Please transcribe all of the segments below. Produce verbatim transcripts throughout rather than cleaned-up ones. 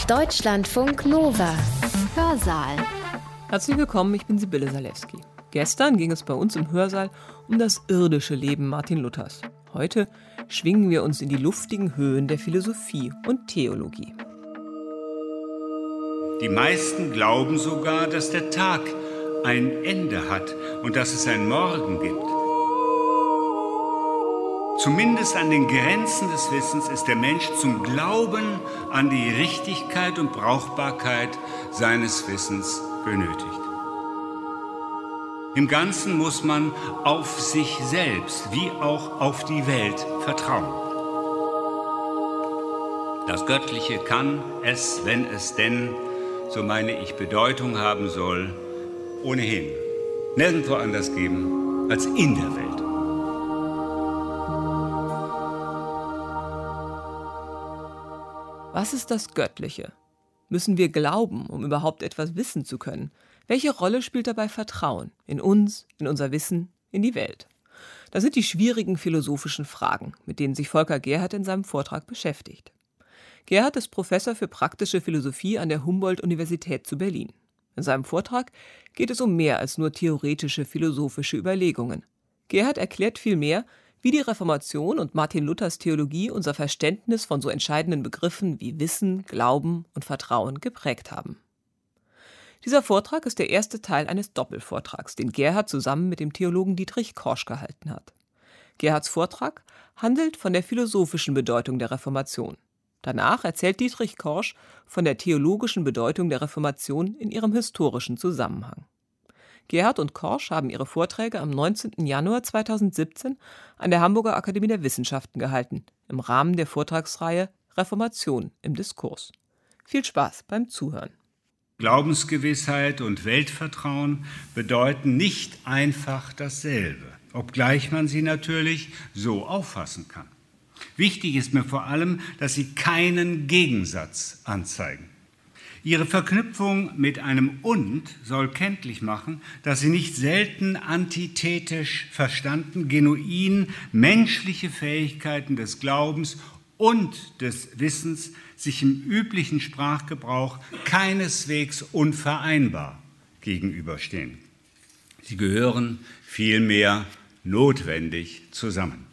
Deutschlandfunk Nova. Hörsaal. Herzlich willkommen, ich bin Sibylle Salewski. Gestern ging es bei uns im Hörsaal um das irdische Leben Martin Luthers. Heute schwingen wir uns in die luftigen Höhen der Philosophie und Theologie. Die meisten glauben sogar, dass der Tag ein Ende hat und dass es ein Morgen gibt. Zumindest an den Grenzen des Wissens ist der Mensch zum Glauben an die Richtigkeit und Brauchbarkeit seines Wissens genötigt. Im Ganzen muss man auf sich selbst wie auch auf die Welt vertrauen. Das Göttliche kann es, wenn es denn, so meine ich, Bedeutung haben soll, ohnehin nirgendwo anders geben als in der Welt. Was ist das Göttliche? Müssen wir glauben, um überhaupt etwas wissen zu können? Welche Rolle spielt dabei Vertrauen in uns, in unser Wissen, in die Welt? Das sind die schwierigen philosophischen Fragen, mit denen sich Volker Gerhardt in seinem Vortrag beschäftigt. Gerhardt ist Professor für praktische Philosophie an der Humboldt-Universität zu Berlin. In seinem Vortrag geht es um mehr als nur theoretische philosophische Überlegungen. Gerhardt erklärt vielmehr, wie die Reformation und Martin Luthers Theologie unser Verständnis von so entscheidenden Begriffen wie Wissen, Glauben und Vertrauen geprägt haben. Dieser Vortrag ist der erste Teil eines Doppelvortrags, den Gerhardt zusammen mit dem Theologen Dietrich Korsch gehalten hat. Gerhardts Vortrag handelt von der philosophischen Bedeutung der Reformation. Danach erzählt Dietrich Korsch von der theologischen Bedeutung der Reformation in ihrem historischen Zusammenhang. Gerhardt und Korsch haben ihre Vorträge am neunzehnten Januar zweitausendsiebzehn an der Hamburger Akademie der Wissenschaften gehalten, im Rahmen der Vortragsreihe Reformation im Diskurs. Viel Spaß beim Zuhören. Glaubensgewissheit und Weltvertrauen bedeuten nicht einfach dasselbe, obgleich man sie natürlich so auffassen kann. Wichtig ist mir vor allem, dass sie keinen Gegensatz anzeigen. Ihre Verknüpfung mit einem Und soll kenntlich machen, dass sie nicht selten antithetisch verstanden, genuin menschliche Fähigkeiten des Glaubens und des Wissens sich im üblichen Sprachgebrauch keineswegs unvereinbar gegenüberstehen. Sie gehören vielmehr notwendig zusammen.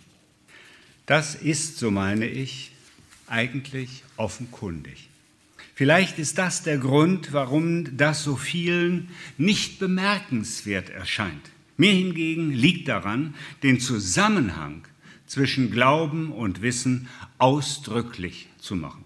Das ist, so meine ich, eigentlich offenkundig. Vielleicht ist das der Grund, warum das so vielen nicht bemerkenswert erscheint. Mir hingegen liegt daran, den Zusammenhang zwischen Glauben und Wissen ausdrücklich zu machen.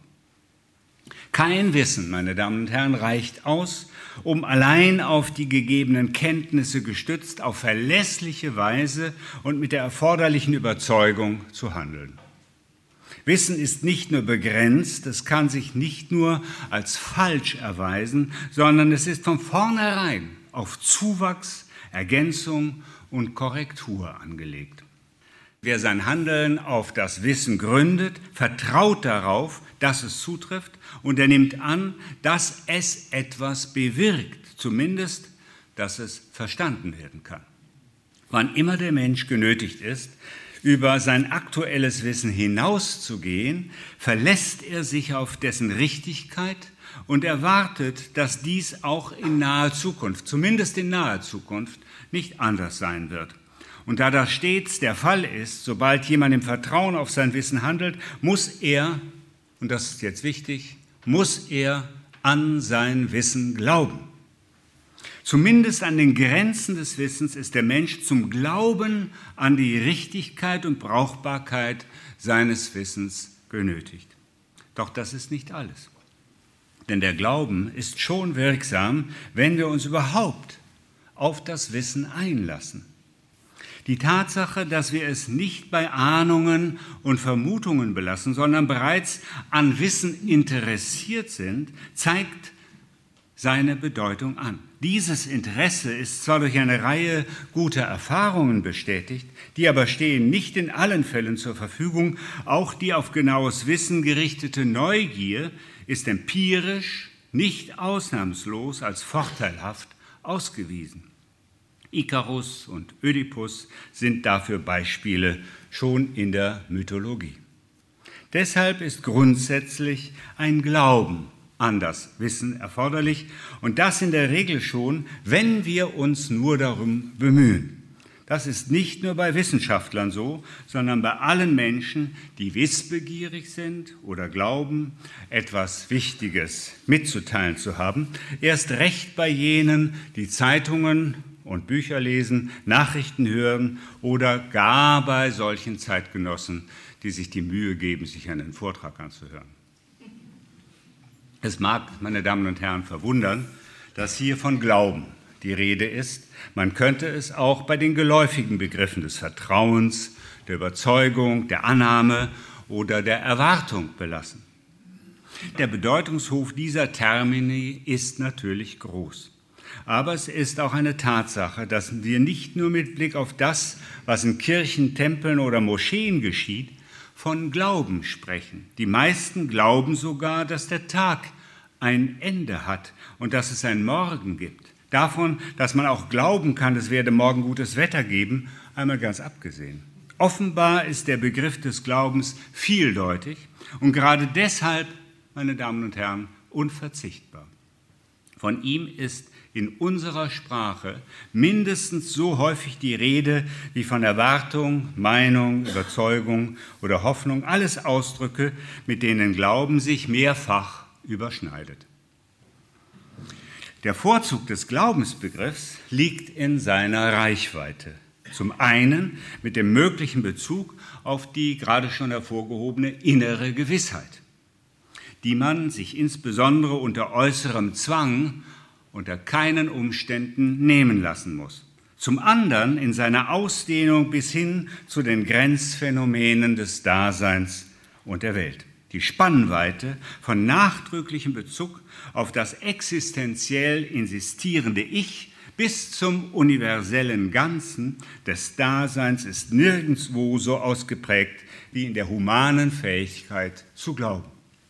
Kein Wissen, meine Damen und Herren, reicht aus, um allein auf die gegebenen Kenntnisse gestützt, auf verlässliche Weise und mit der erforderlichen Überzeugung zu handeln. Wissen ist nicht nur begrenzt, es kann sich nicht nur als falsch erweisen, sondern es ist von vornherein auf Zuwachs, Ergänzung und Korrektur angelegt. Wer sein Handeln auf das Wissen gründet, vertraut darauf, dass es zutrifft, und er nimmt an, dass es etwas bewirkt, zumindest, dass es verstanden werden kann. Wann immer der Mensch genötigt ist, über sein aktuelles Wissen hinauszugehen, verlässt er sich auf dessen Richtigkeit und erwartet, dass dies auch in naher Zukunft, zumindest in naher Zukunft, nicht anders sein wird. Und da das stets der Fall ist, sobald jemand im Vertrauen auf sein Wissen handelt, muss er, und das ist jetzt wichtig, muss er an sein Wissen glauben. Zumindest an den Grenzen des Wissens ist der Mensch zum Glauben an die Richtigkeit und Brauchbarkeit seines Wissens genötigt. Doch das ist nicht alles. Denn der Glauben ist schon wirksam, wenn wir uns überhaupt auf das Wissen einlassen. Die Tatsache, dass wir es nicht bei Ahnungen und Vermutungen belassen, sondern bereits an Wissen interessiert sind, zeigt seine Bedeutung an. Dieses Interesse ist zwar durch eine Reihe guter Erfahrungen bestätigt, die aber stehen nicht in allen Fällen zur Verfügung. Auch die auf genaues Wissen gerichtete Neugier ist empirisch, nicht ausnahmslos als vorteilhaft ausgewiesen. Ikarus und Ödipus sind dafür Beispiele schon in der Mythologie. Deshalb ist grundsätzlich ein Glauben anders Wissen erforderlich und das in der Regel schon, wenn wir uns nur darum bemühen. Das ist nicht nur bei Wissenschaftlern so, sondern bei allen Menschen, die wissbegierig sind oder glauben, etwas Wichtiges mitzuteilen zu haben. Erst recht bei jenen, die Zeitungen und Bücher lesen, Nachrichten hören oder gar bei solchen Zeitgenossen, die sich die Mühe geben, sich einen Vortrag anzuhören. Es mag, meine Damen und Herren, verwundern, dass hier von Glauben die Rede ist. Man könnte es auch bei den geläufigen Begriffen des Vertrauens, der Überzeugung, der Annahme oder der Erwartung belassen. Der Bedeutungshof dieser Termini ist natürlich groß. Aber es ist auch eine Tatsache, dass wir nicht nur mit Blick auf das, was in Kirchen, Tempeln oder Moscheen geschieht, von Glauben sprechen. Die meisten glauben sogar, dass der Tag ein Ende hat und dass es ein Morgen gibt. Davon, dass man auch glauben kann, es werde morgen gutes Wetter geben, einmal ganz abgesehen. Offenbar ist der Begriff des Glaubens vieldeutig und gerade deshalb, meine Damen und Herren, unverzichtbar. Von ihm ist in unserer Sprache mindestens so häufig die Rede wie von Erwartung, Meinung, Überzeugung oder Hoffnung, alles Ausdrücke, mit denen Glauben sich mehrfach überschneidet. Der Vorzug des Glaubensbegriffs liegt in seiner Reichweite. Zum einen mit dem möglichen Bezug auf die gerade schon hervorgehobene innere Gewissheit, die man sich insbesondere unter äußerem Zwang unter keinen Umständen nehmen lassen muss. Zum anderen in seiner Ausdehnung bis hin zu den Grenzphänomenen des Daseins und der Welt. Die Spannweite von nachdrücklichem Bezug auf das existenziell insistierende Ich bis zum universellen Ganzen des Daseins ist nirgendwo so ausgeprägt wie in der humanen Fähigkeit zu glauben.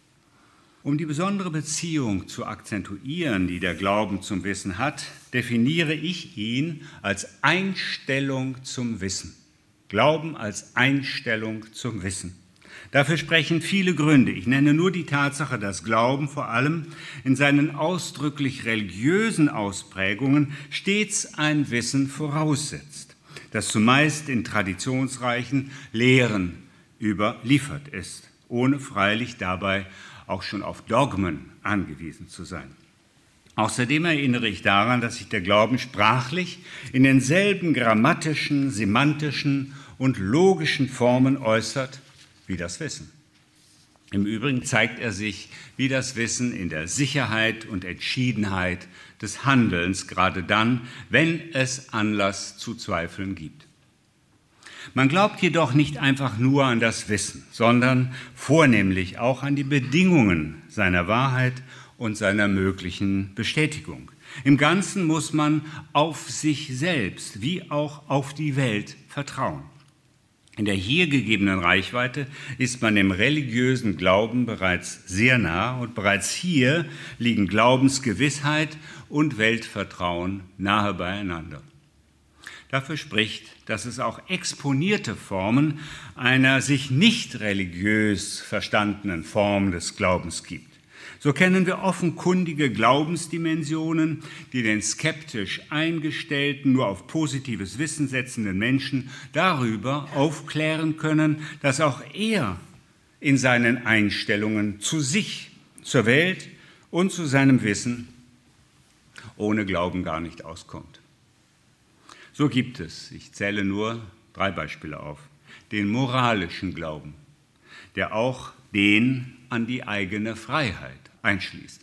Um die besondere Beziehung zu akzentuieren, die der Glauben zum Wissen hat, definiere ich ihn als Einstellung zum Wissen. Glauben als Einstellung zum Wissen. Dafür sprechen viele Gründe. Ich nenne nur die Tatsache, dass Glauben vor allem in seinen ausdrücklich religiösen Ausprägungen stets ein Wissen voraussetzt, das zumeist in traditionsreichen Lehren überliefert ist, ohne freilich dabei auch schon auf Dogmen angewiesen zu sein. Außerdem erinnere ich daran, dass sich der Glauben sprachlich in denselben grammatischen, semantischen und logischen Formen äußert wie das Wissen. Im Übrigen zeigt er sich wie das Wissen in der Sicherheit und Entschiedenheit des Handelns, gerade dann, wenn es Anlass zu Zweifeln gibt. Man glaubt jedoch nicht einfach nur an das Wissen, sondern vornehmlich auch an die Bedingungen seiner Wahrheit und seiner möglichen Bestätigung. Im Ganzen muss man auf sich selbst wie auch auf die Welt vertrauen. In der hier gegebenen Reichweite ist man dem religiösen Glauben bereits sehr nah und bereits hier liegen Glaubensgewissheit und Weltvertrauen nahe beieinander. Dafür spricht, dass es auch exponierte Formen einer sich nicht religiös verstandenen Form des Glaubens gibt. So kennen wir offenkundige Glaubensdimensionen, die den skeptisch eingestellten, nur auf positives Wissen setzenden Menschen darüber aufklären können, dass auch er in seinen Einstellungen zu sich, zur Welt und zu seinem Wissen ohne Glauben gar nicht auskommt. So gibt es, ich zähle nur drei Beispiele auf, den moralischen Glauben, der auch den an die eigene Freiheit einschließt.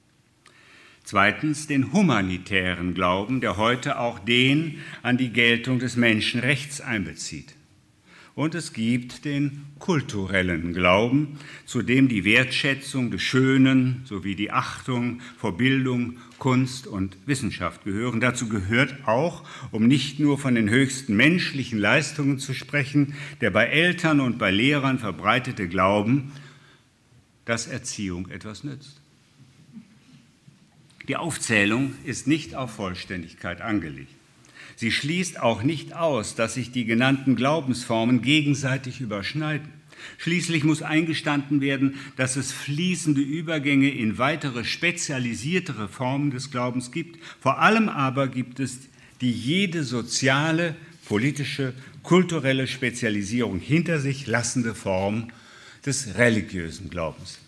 Zweitens den humanitären Glauben, der heute auch den an die Geltung des Menschenrechts einbezieht. Und es gibt den kulturellen Glauben, zu dem die Wertschätzung des Schönen sowie die Achtung vor Bildung, Kunst und Wissenschaft gehören. Dazu gehört auch, um nicht nur von den höchsten menschlichen Leistungen zu sprechen, der bei Eltern und bei Lehrern verbreitete Glauben, dass Erziehung etwas nützt. Die Aufzählung ist nicht auf Vollständigkeit angelegt. Sie schließt auch nicht aus, dass sich die genannten Glaubensformen gegenseitig überschneiden. Schließlich muss eingestanden werden, dass es fließende Übergänge in weitere spezialisiertere Formen des Glaubens gibt. Vor allem aber gibt es die jede soziale, politische, kulturelle Spezialisierung hinter sich lassende Form des religiösen Glaubens.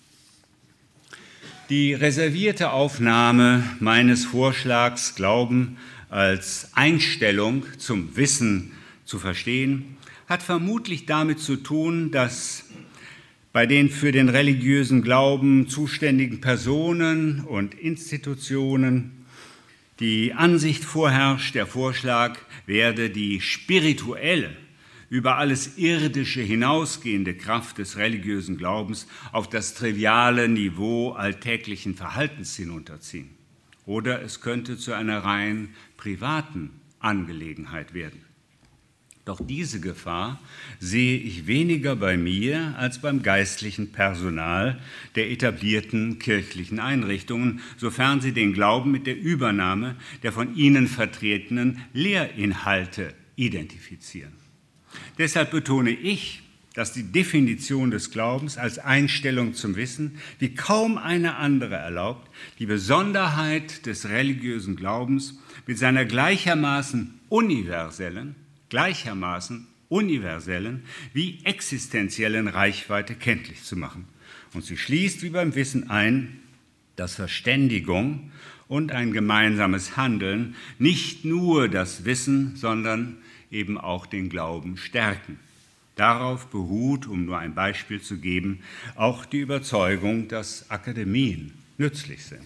Die reservierte Aufnahme meines Vorschlags, Glauben als Einstellung zum Wissen zu verstehen, hat vermutlich damit zu tun, dass bei den für den religiösen Glauben zuständigen Personen und Institutionen die Ansicht vorherrscht, der Vorschlag werde die spirituelle, über alles Irdische hinausgehende Kraft des religiösen Glaubens auf das triviale Niveau alltäglichen Verhaltens hinunterziehen. Oder es könnte zu einer rein privaten Angelegenheit werden. Doch diese Gefahr sehe ich weniger bei mir als beim geistlichen Personal der etablierten kirchlichen Einrichtungen, sofern sie den Glauben mit der Übernahme der von ihnen vertretenen Lehrinhalte identifizieren. Deshalb betone ich, dass die Definition des Glaubens als Einstellung zum Wissen wie kaum eine andere erlaubt, die Besonderheit des religiösen Glaubens mit seiner gleichermaßen universellen, gleichermaßen universellen wie existenziellen Reichweite kenntlich zu machen. Und sie schließt wie beim Wissen ein, dass Verständigung und ein gemeinsames Handeln nicht nur das Wissen, sondern eben auch den Glauben stärken. Darauf beruht, um nur ein Beispiel zu geben, auch die Überzeugung, dass Akademien nützlich sind.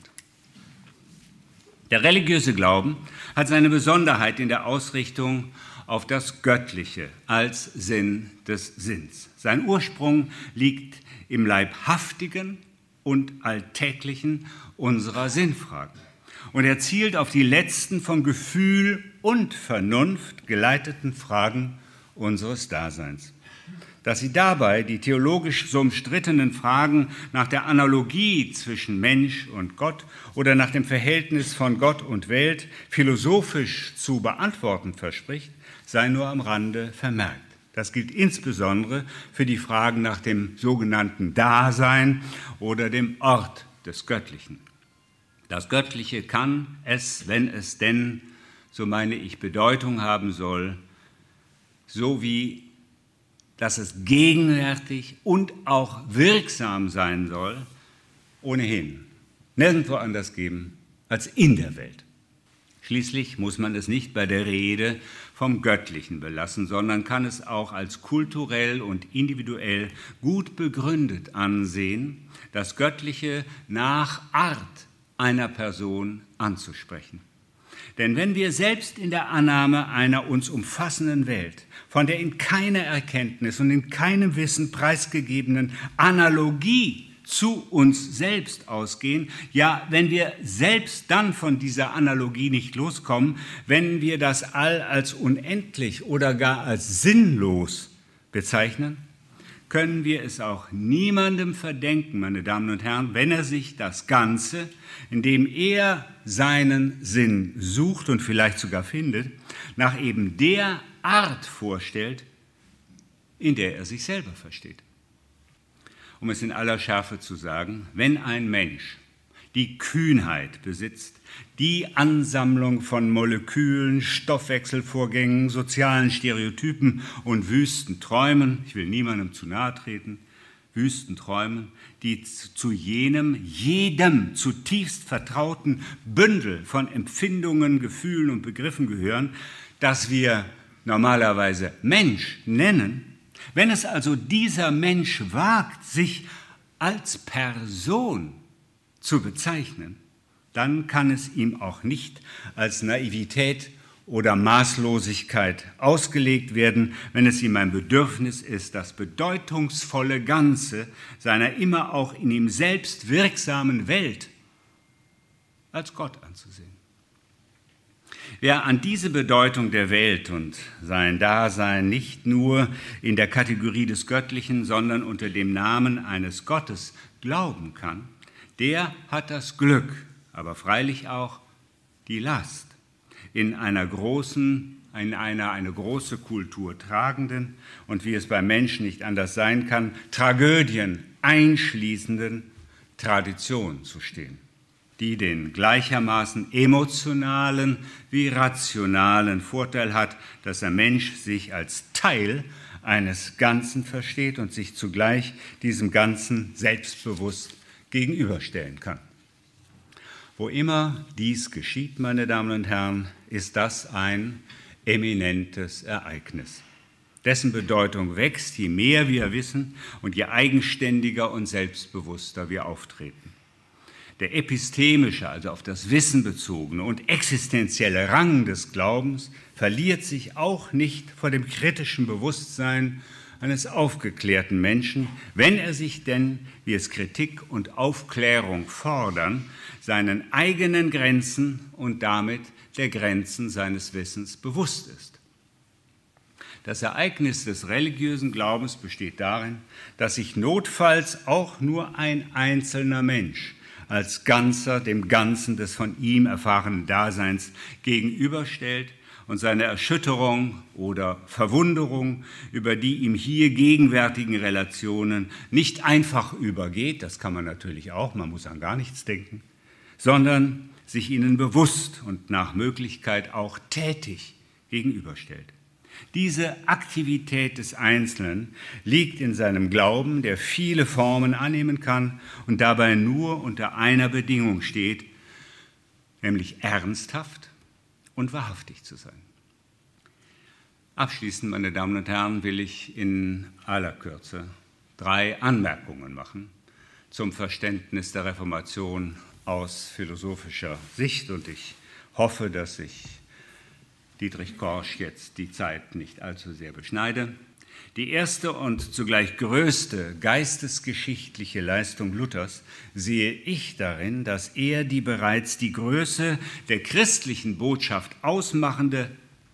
Der religiöse Glauben hat seine Besonderheit in der Ausrichtung auf das Göttliche als Sinn des Sinns. Sein Ursprung liegt im Leibhaftigen und Alltäglichen unserer Sinnfragen. Und er zielt auf die letzten von Gefühl und Vernunft geleiteten Fragen unseres Daseins. Dass sie dabei die theologisch so umstrittenen Fragen nach der Analogie zwischen Mensch und Gott oder nach dem Verhältnis von Gott und Welt philosophisch zu beantworten verspricht, sei nur am Rande vermerkt. Das gilt insbesondere für die Fragen nach dem sogenannten Dasein oder dem Ort des Göttlichen. Das Göttliche kann es, wenn es denn, so meine ich, Bedeutung haben soll, so wie dass es gegenwärtig und auch wirksam sein soll, ohnehin nirgendwo anders geben als in der Welt. Schließlich muss man es nicht bei der Rede vom Göttlichen belassen, sondern kann es auch als kulturell und individuell gut begründet ansehen, das Göttliche nach Art einer Person anzusprechen. Denn wenn wir selbst in der Annahme einer uns umfassenden Welt, von der in keiner Erkenntnis und in keinem Wissen preisgegebenen Analogie zu uns selbst ausgehen, ja, wenn wir selbst dann von dieser Analogie nicht loskommen, wenn wir das All als unendlich oder gar als sinnlos bezeichnen, können wir es auch niemandem verdenken, meine Damen und Herren, wenn er sich das Ganze, in dem er seinen Sinn sucht und vielleicht sogar findet, nach eben der Art vorstellt, in der er sich selber versteht. Um es in aller Schärfe zu sagen, wenn ein Mensch die Kühnheit besitzt, die Ansammlung von Molekülen, Stoffwechselvorgängen, sozialen Stereotypen und wüsten Träumen, ich will niemandem zu nahe treten, wüsten Träumen, die zu jenem, jedem zutiefst vertrauten Bündel von Empfindungen, Gefühlen und Begriffen gehören, das wir normalerweise Mensch nennen. Wenn es also dieser Mensch wagt, sich als Person zu bezeichnen, dann kann es ihm auch nicht als Naivität oder Maßlosigkeit ausgelegt werden, wenn es ihm ein Bedürfnis ist, das bedeutungsvolle Ganze seiner immer auch in ihm selbst wirksamen Welt als Gott anzusehen. Wer an diese Bedeutung der Welt und sein Dasein nicht nur in der Kategorie des Göttlichen, sondern unter dem Namen eines Gottes glauben kann, der hat das Glück, aber freilich auch die Last, in einer großen, in einer eine große Kultur tragenden und wie es beim Menschen nicht anders sein kann, Tragödien einschließenden Tradition zu stehen, die den gleichermaßen emotionalen wie rationalen Vorteil hat, dass der Mensch sich als Teil eines Ganzen versteht und sich zugleich diesem Ganzen selbstbewusst gegenüberstellen kann. Wo immer dies geschieht, meine Damen und Herren, ist das ein eminentes Ereignis. Dessen Bedeutung wächst, je mehr wir wissen und je eigenständiger und selbstbewusster wir auftreten. Der epistemische, also auf das Wissen bezogene und existenzielle Rang des Glaubens verliert sich auch nicht vor dem kritischen Bewusstsein eines aufgeklärten Menschen, wenn er sich denn, wie es Kritik und Aufklärung fordern, seinen eigenen Grenzen und damit der Grenzen seines Wissens bewusst ist. Das Ereignis des religiösen Glaubens besteht darin, dass sich notfalls auch nur ein einzelner Mensch als Ganzer dem Ganzen des von ihm erfahrenen Daseins gegenüberstellt und seine Erschütterung oder Verwunderung über die ihm hier gegenwärtigen Relationen nicht einfach übergeht, das kann man natürlich auch, man muss an gar nichts denken, sondern sich ihnen bewusst und nach Möglichkeit auch tätig gegenüberstellt. Diese Aktivität des Einzelnen liegt in seinem Glauben, der viele Formen annehmen kann und dabei nur unter einer Bedingung steht, nämlich ernsthaft und wahrhaftig zu sein. Abschließend, meine Damen und Herren, will ich in aller Kürze drei Anmerkungen machen zum Verständnis der Reformation aus philosophischer Sicht, und ich hoffe, dass ich Dietrich Korsch jetzt die Zeit nicht allzu sehr beschneide. Die erste und zugleich größte geistesgeschichtliche Leistung Luthers sehe ich darin, dass er die bereits die Größe der christlichen Botschaft ausmachende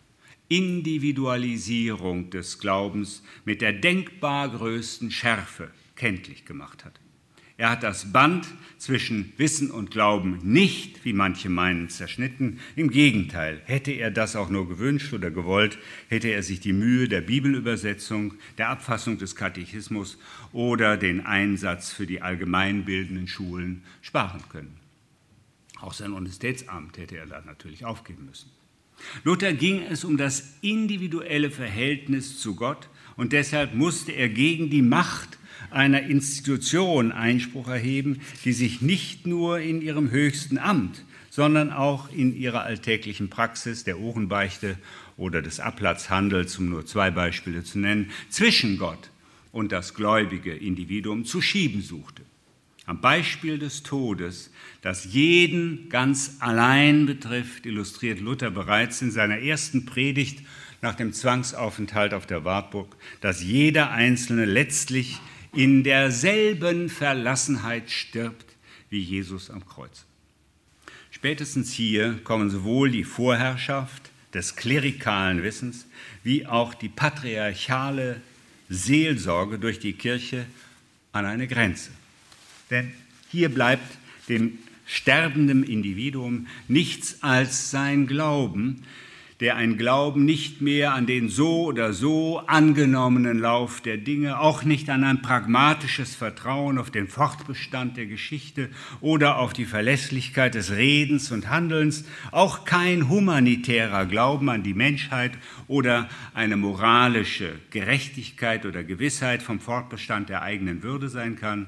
Individualisierung des Glaubens mit der denkbar größten Schärfe kenntlich gemacht hat. Er hat das Band zwischen Wissen und Glauben nicht, wie manche meinen, zerschnitten. Im Gegenteil, hätte er das auch nur gewünscht oder gewollt, hätte er sich die Mühe der Bibelübersetzung, der Abfassung des Katechismus oder den Einsatz für die allgemeinbildenden Schulen sparen können. Auch sein Universitätsamt hätte er dann natürlich aufgeben müssen. Luther ging es um das individuelle Verhältnis zu Gott und deshalb musste er gegen die Macht einer Institution Einspruch erheben, die sich nicht nur in ihrem höchsten Amt, sondern auch in ihrer alltäglichen Praxis der Ohrenbeichte oder des Ablatzhandels, um nur zwei Beispiele zu nennen, zwischen Gott und das gläubige Individuum zu schieben suchte. Am Beispiel des Todes, das jeden ganz allein betrifft, illustriert Luther bereits in seiner ersten Predigt nach dem Zwangsaufenthalt auf der Wartburg, dass jeder Einzelne letztlich in derselben Verlassenheit stirbt wie Jesus am Kreuz. Spätestens hier kommen sowohl die Vorherrschaft des klerikalen Wissens wie auch die patriarchale Seelsorge durch die Kirche an eine Grenze. Denn hier bleibt dem sterbenden Individuum nichts als sein Glauben, der ein Glauben nicht mehr an den so oder so angenommenen Lauf der Dinge, auch nicht an ein pragmatisches Vertrauen auf den Fortbestand der Geschichte oder auf die Verlässlichkeit des Redens und Handelns, auch kein humanitärer Glauben an die Menschheit oder eine moralische Gerechtigkeit oder Gewissheit vom Fortbestand der eigenen Würde sein kann.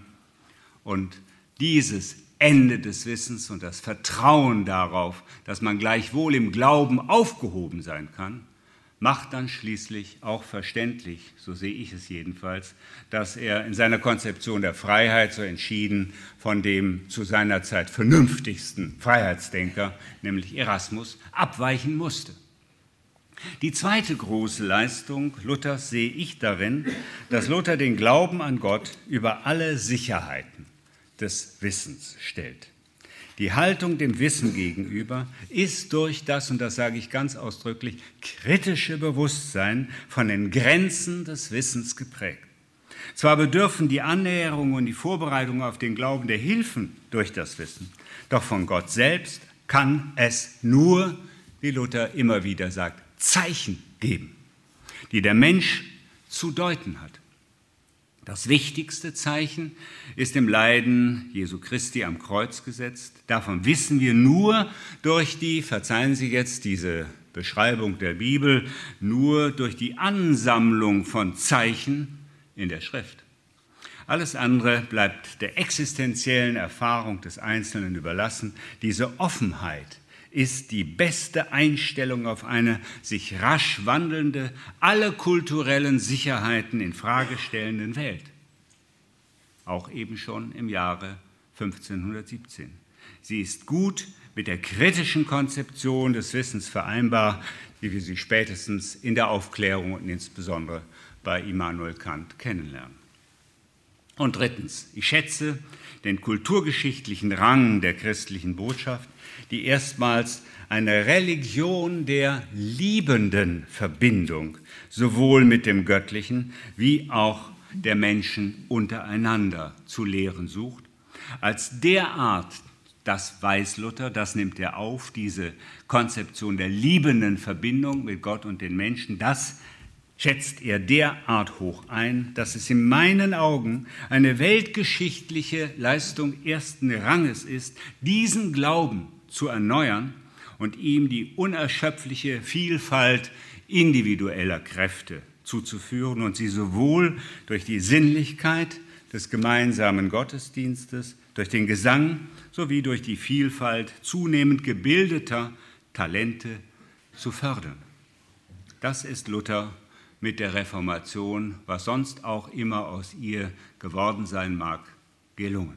Und dieses Ende des Wissens und das Vertrauen darauf, dass man gleichwohl im Glauben aufgehoben sein kann, macht dann schließlich auch verständlich, so sehe ich es jedenfalls, dass er in seiner Konzeption der Freiheit so entschieden von dem zu seiner Zeit vernünftigsten Freiheitsdenker, nämlich Erasmus, abweichen musste. Die zweite große Leistung Luthers sehe ich darin, dass Luther den Glauben an Gott über alle Sicherheiten des Wissens stellt. Die Haltung dem Wissen gegenüber ist durch das, und das sage ich ganz ausdrücklich, kritische Bewusstsein von den Grenzen des Wissens geprägt. Zwar bedürfen die Annäherung und die Vorbereitung auf den Glauben der Hilfen durch das Wissen, doch von Gott selbst kann es nur, wie Luther immer wieder sagt, Zeichen geben, die der Mensch zu deuten hat. Das wichtigste Zeichen ist im Leiden Jesu Christi am Kreuz gesetzt. Davon wissen wir nur durch die, verzeihen Sie jetzt diese Beschreibung der Bibel, nur durch die Ansammlung von Zeichen in der Schrift. Alles andere bleibt der existenziellen Erfahrung des Einzelnen überlassen. Diese Offenheit ist die beste Einstellung auf eine sich rasch wandelnde, alle kulturellen Sicherheiten in Frage stellenden Welt. Auch eben schon im Jahre fünfzehnhundertsiebzehn. Sie ist gut mit der kritischen Konzeption des Wissens vereinbar, wie wir sie spätestens in der Aufklärung und insbesondere bei Immanuel Kant kennenlernen. Und drittens, ich schätze den kulturgeschichtlichen Rang der christlichen Botschaft, die erstmals eine Religion der liebenden Verbindung sowohl mit dem Göttlichen wie auch der Menschen untereinander zu lehren sucht. Als derart, das weiß Luther, das nimmt er auf, diese Konzeption der liebenden Verbindung mit Gott und den Menschen, das schätzt er derart hoch ein, dass es in meinen Augen eine weltgeschichtliche Leistung ersten Ranges ist, diesen Glauben zu erneuern und ihm die unerschöpfliche Vielfalt individueller Kräfte zuzuführen und sie sowohl durch die Sinnlichkeit des gemeinsamen Gottesdienstes, durch den Gesang sowie durch die Vielfalt zunehmend gebildeter Talente zu fördern. Das ist Luther mit der Reformation, was sonst auch immer aus ihr geworden sein mag, gelungen.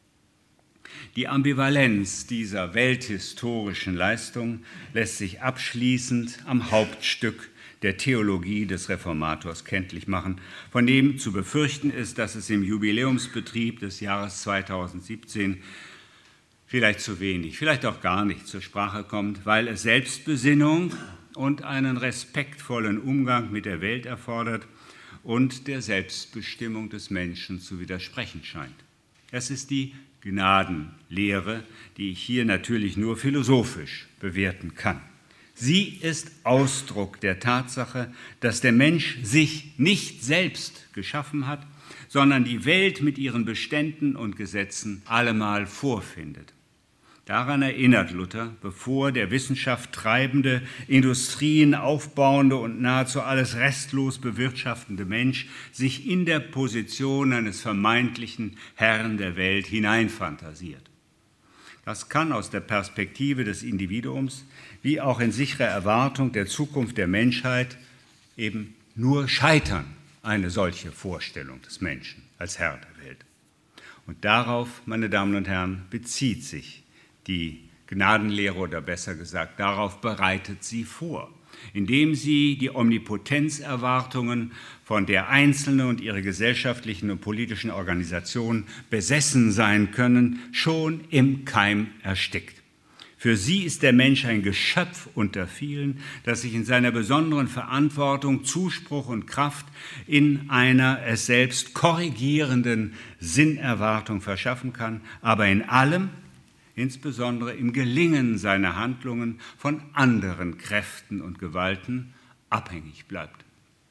Die Ambivalenz dieser welthistorischen Leistung lässt sich abschließend am Hauptstück der Theologie des Reformators kenntlich machen, von dem zu befürchten ist, dass es im Jubiläumsbetrieb des Jahres zweitausendsiebzehn vielleicht zu wenig, vielleicht auch gar nicht zur Sprache kommt, weil es Selbstbesinnung und einen respektvollen Umgang mit der Welt erfordert und der Selbstbestimmung des Menschen zu widersprechen scheint. Es ist die Gnadenlehre, die ich hier natürlich nur philosophisch bewerten kann. Sie ist Ausdruck der Tatsache, dass der Mensch sich nicht selbst geschaffen hat, sondern die Welt mit ihren Beständen und Gesetzen allemal vorfindet. Daran erinnert Luther, bevor der Wissenschaft treibende, Industrien aufbauende und nahezu alles restlos bewirtschaftende Mensch sich in der Position eines vermeintlichen Herrn der Welt hineinfantasiert. Das kann aus der Perspektive des Individuums wie auch in sicherer Erwartung der Zukunft der Menschheit eben nur scheitern, eine solche Vorstellung des Menschen als Herr der Welt. Und darauf, meine Damen und Herren, bezieht sich die Gnadenlehre oder besser gesagt, darauf bereitet sie vor, indem sie die Omnipotenzerwartungen, von der Einzelne und ihre gesellschaftlichen und politischen Organisationen besessen sein können, schon im Keim erstickt. Für sie ist der Mensch ein Geschöpf unter vielen, das sich in seiner besonderen Verantwortung, Zuspruch und Kraft in einer es selbst korrigierenden Sinnerwartung verschaffen kann, aber in allem, insbesondere im Gelingen seiner Handlungen, von anderen Kräften und Gewalten abhängig bleibt.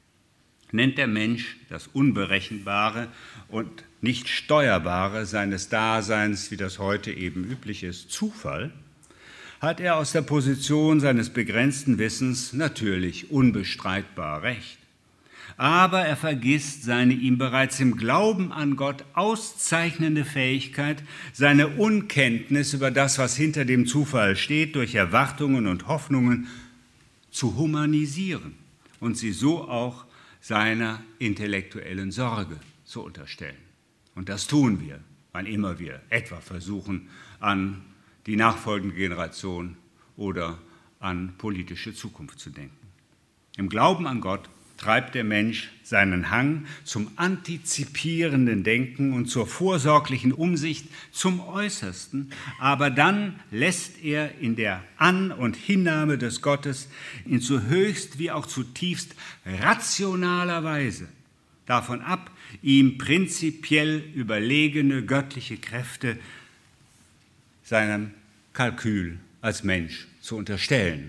Nennt der Mensch das Unberechenbare und nicht Steuerbare seines Daseins, wie das heute eben üblich ist, Zufall, hat er aus der Position seines begrenzten Wissens natürlich unbestreitbar recht. Aber er vergisst seine ihm bereits im Glauben an Gott auszeichnende Fähigkeit, seine Unkenntnis über das, was hinter dem Zufall steht, durch Erwartungen und Hoffnungen zu humanisieren und sie so auch seiner intellektuellen Sorge zu unterstellen. Und das tun wir, wann immer wir etwa versuchen, an die nachfolgende Generation oder an politische Zukunft zu denken. Im Glauben an Gott treibt der Mensch seinen Hang zum antizipierenden Denken und zur vorsorglichen Umsicht zum Äußersten, aber dann lässt er in der An- und Hinnahme des Gottes in zu höchst wie auch zutiefst rationaler Weise davon ab, ihm prinzipiell überlegene göttliche Kräfte seinem Kalkül als Mensch zu unterstellen,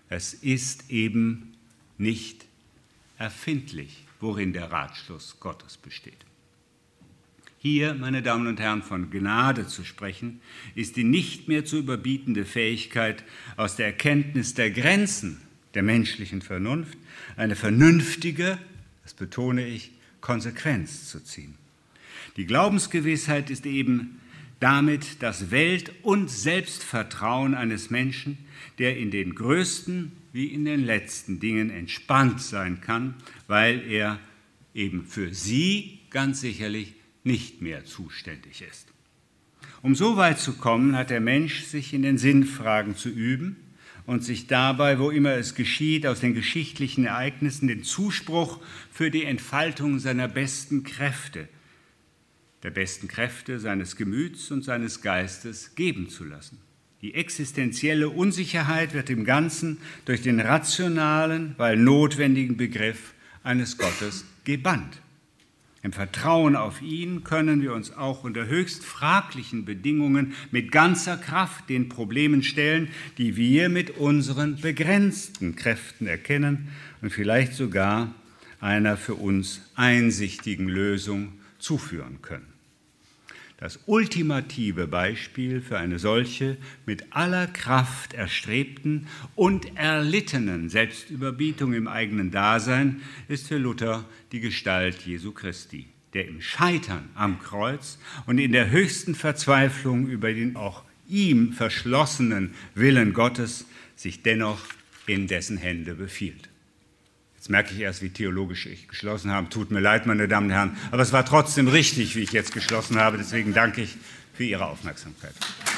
Es ist eben nicht erfindlich, worin der Ratschluss Gottes besteht. Hier, meine Damen und Herren, von Gnade zu sprechen, ist die nicht mehr zu überbietende Fähigkeit, aus der Erkenntnis der Grenzen der menschlichen Vernunft eine vernünftige, das betone ich, Konsequenz zu ziehen. Die Glaubensgewissheit ist eben damit das Welt- und Selbstvertrauen eines Menschen, der in den größten wie in den letzten Dingen entspannt sein kann, weil er eben für sie ganz sicherlich nicht mehr zuständig ist. Um so weit zu kommen, hat der Mensch sich in den Sinnfragen zu üben und sich dabei, wo immer es geschieht, aus den geschichtlichen Ereignissen den Zuspruch für die Entfaltung seiner besten Kräfte, der besten Kräfte seines Gemüts und seines Geistes geben zu lassen. Die existenzielle Unsicherheit wird im Ganzen durch den rationalen, weil notwendigen Begriff eines Gottes gebannt. Im Vertrauen auf ihn können wir uns auch unter höchst fraglichen Bedingungen mit ganzer Kraft den Problemen stellen, die wir mit unseren begrenzten Kräften erkennen und vielleicht sogar einer für uns einsichtigen Lösung zuführen können. Das ultimative Beispiel für eine solche mit aller Kraft erstrebten und erlittenen Selbstüberbietung im eigenen Dasein ist für Luther die Gestalt Jesu Christi, der im Scheitern am Kreuz und in der höchsten Verzweiflung über den auch ihm verschlossenen Willen Gottes sich dennoch in dessen Hände befiehlt. Jetzt merke ich erst, wie theologisch ich geschlossen habe. Tut mir leid, meine Damen und Herren, aber es war trotzdem richtig, wie ich jetzt geschlossen habe. Deswegen danke ich für Ihre Aufmerksamkeit.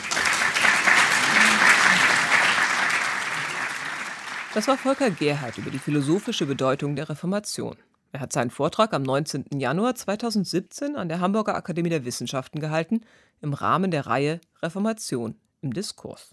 Das war Volker Gerhardt über die philosophische Bedeutung der Reformation. Er hat seinen Vortrag am neunzehnten Januar zweitausendsiebzehn an der Hamburger Akademie der Wissenschaften gehalten, im Rahmen der Reihe Reformation im Diskurs.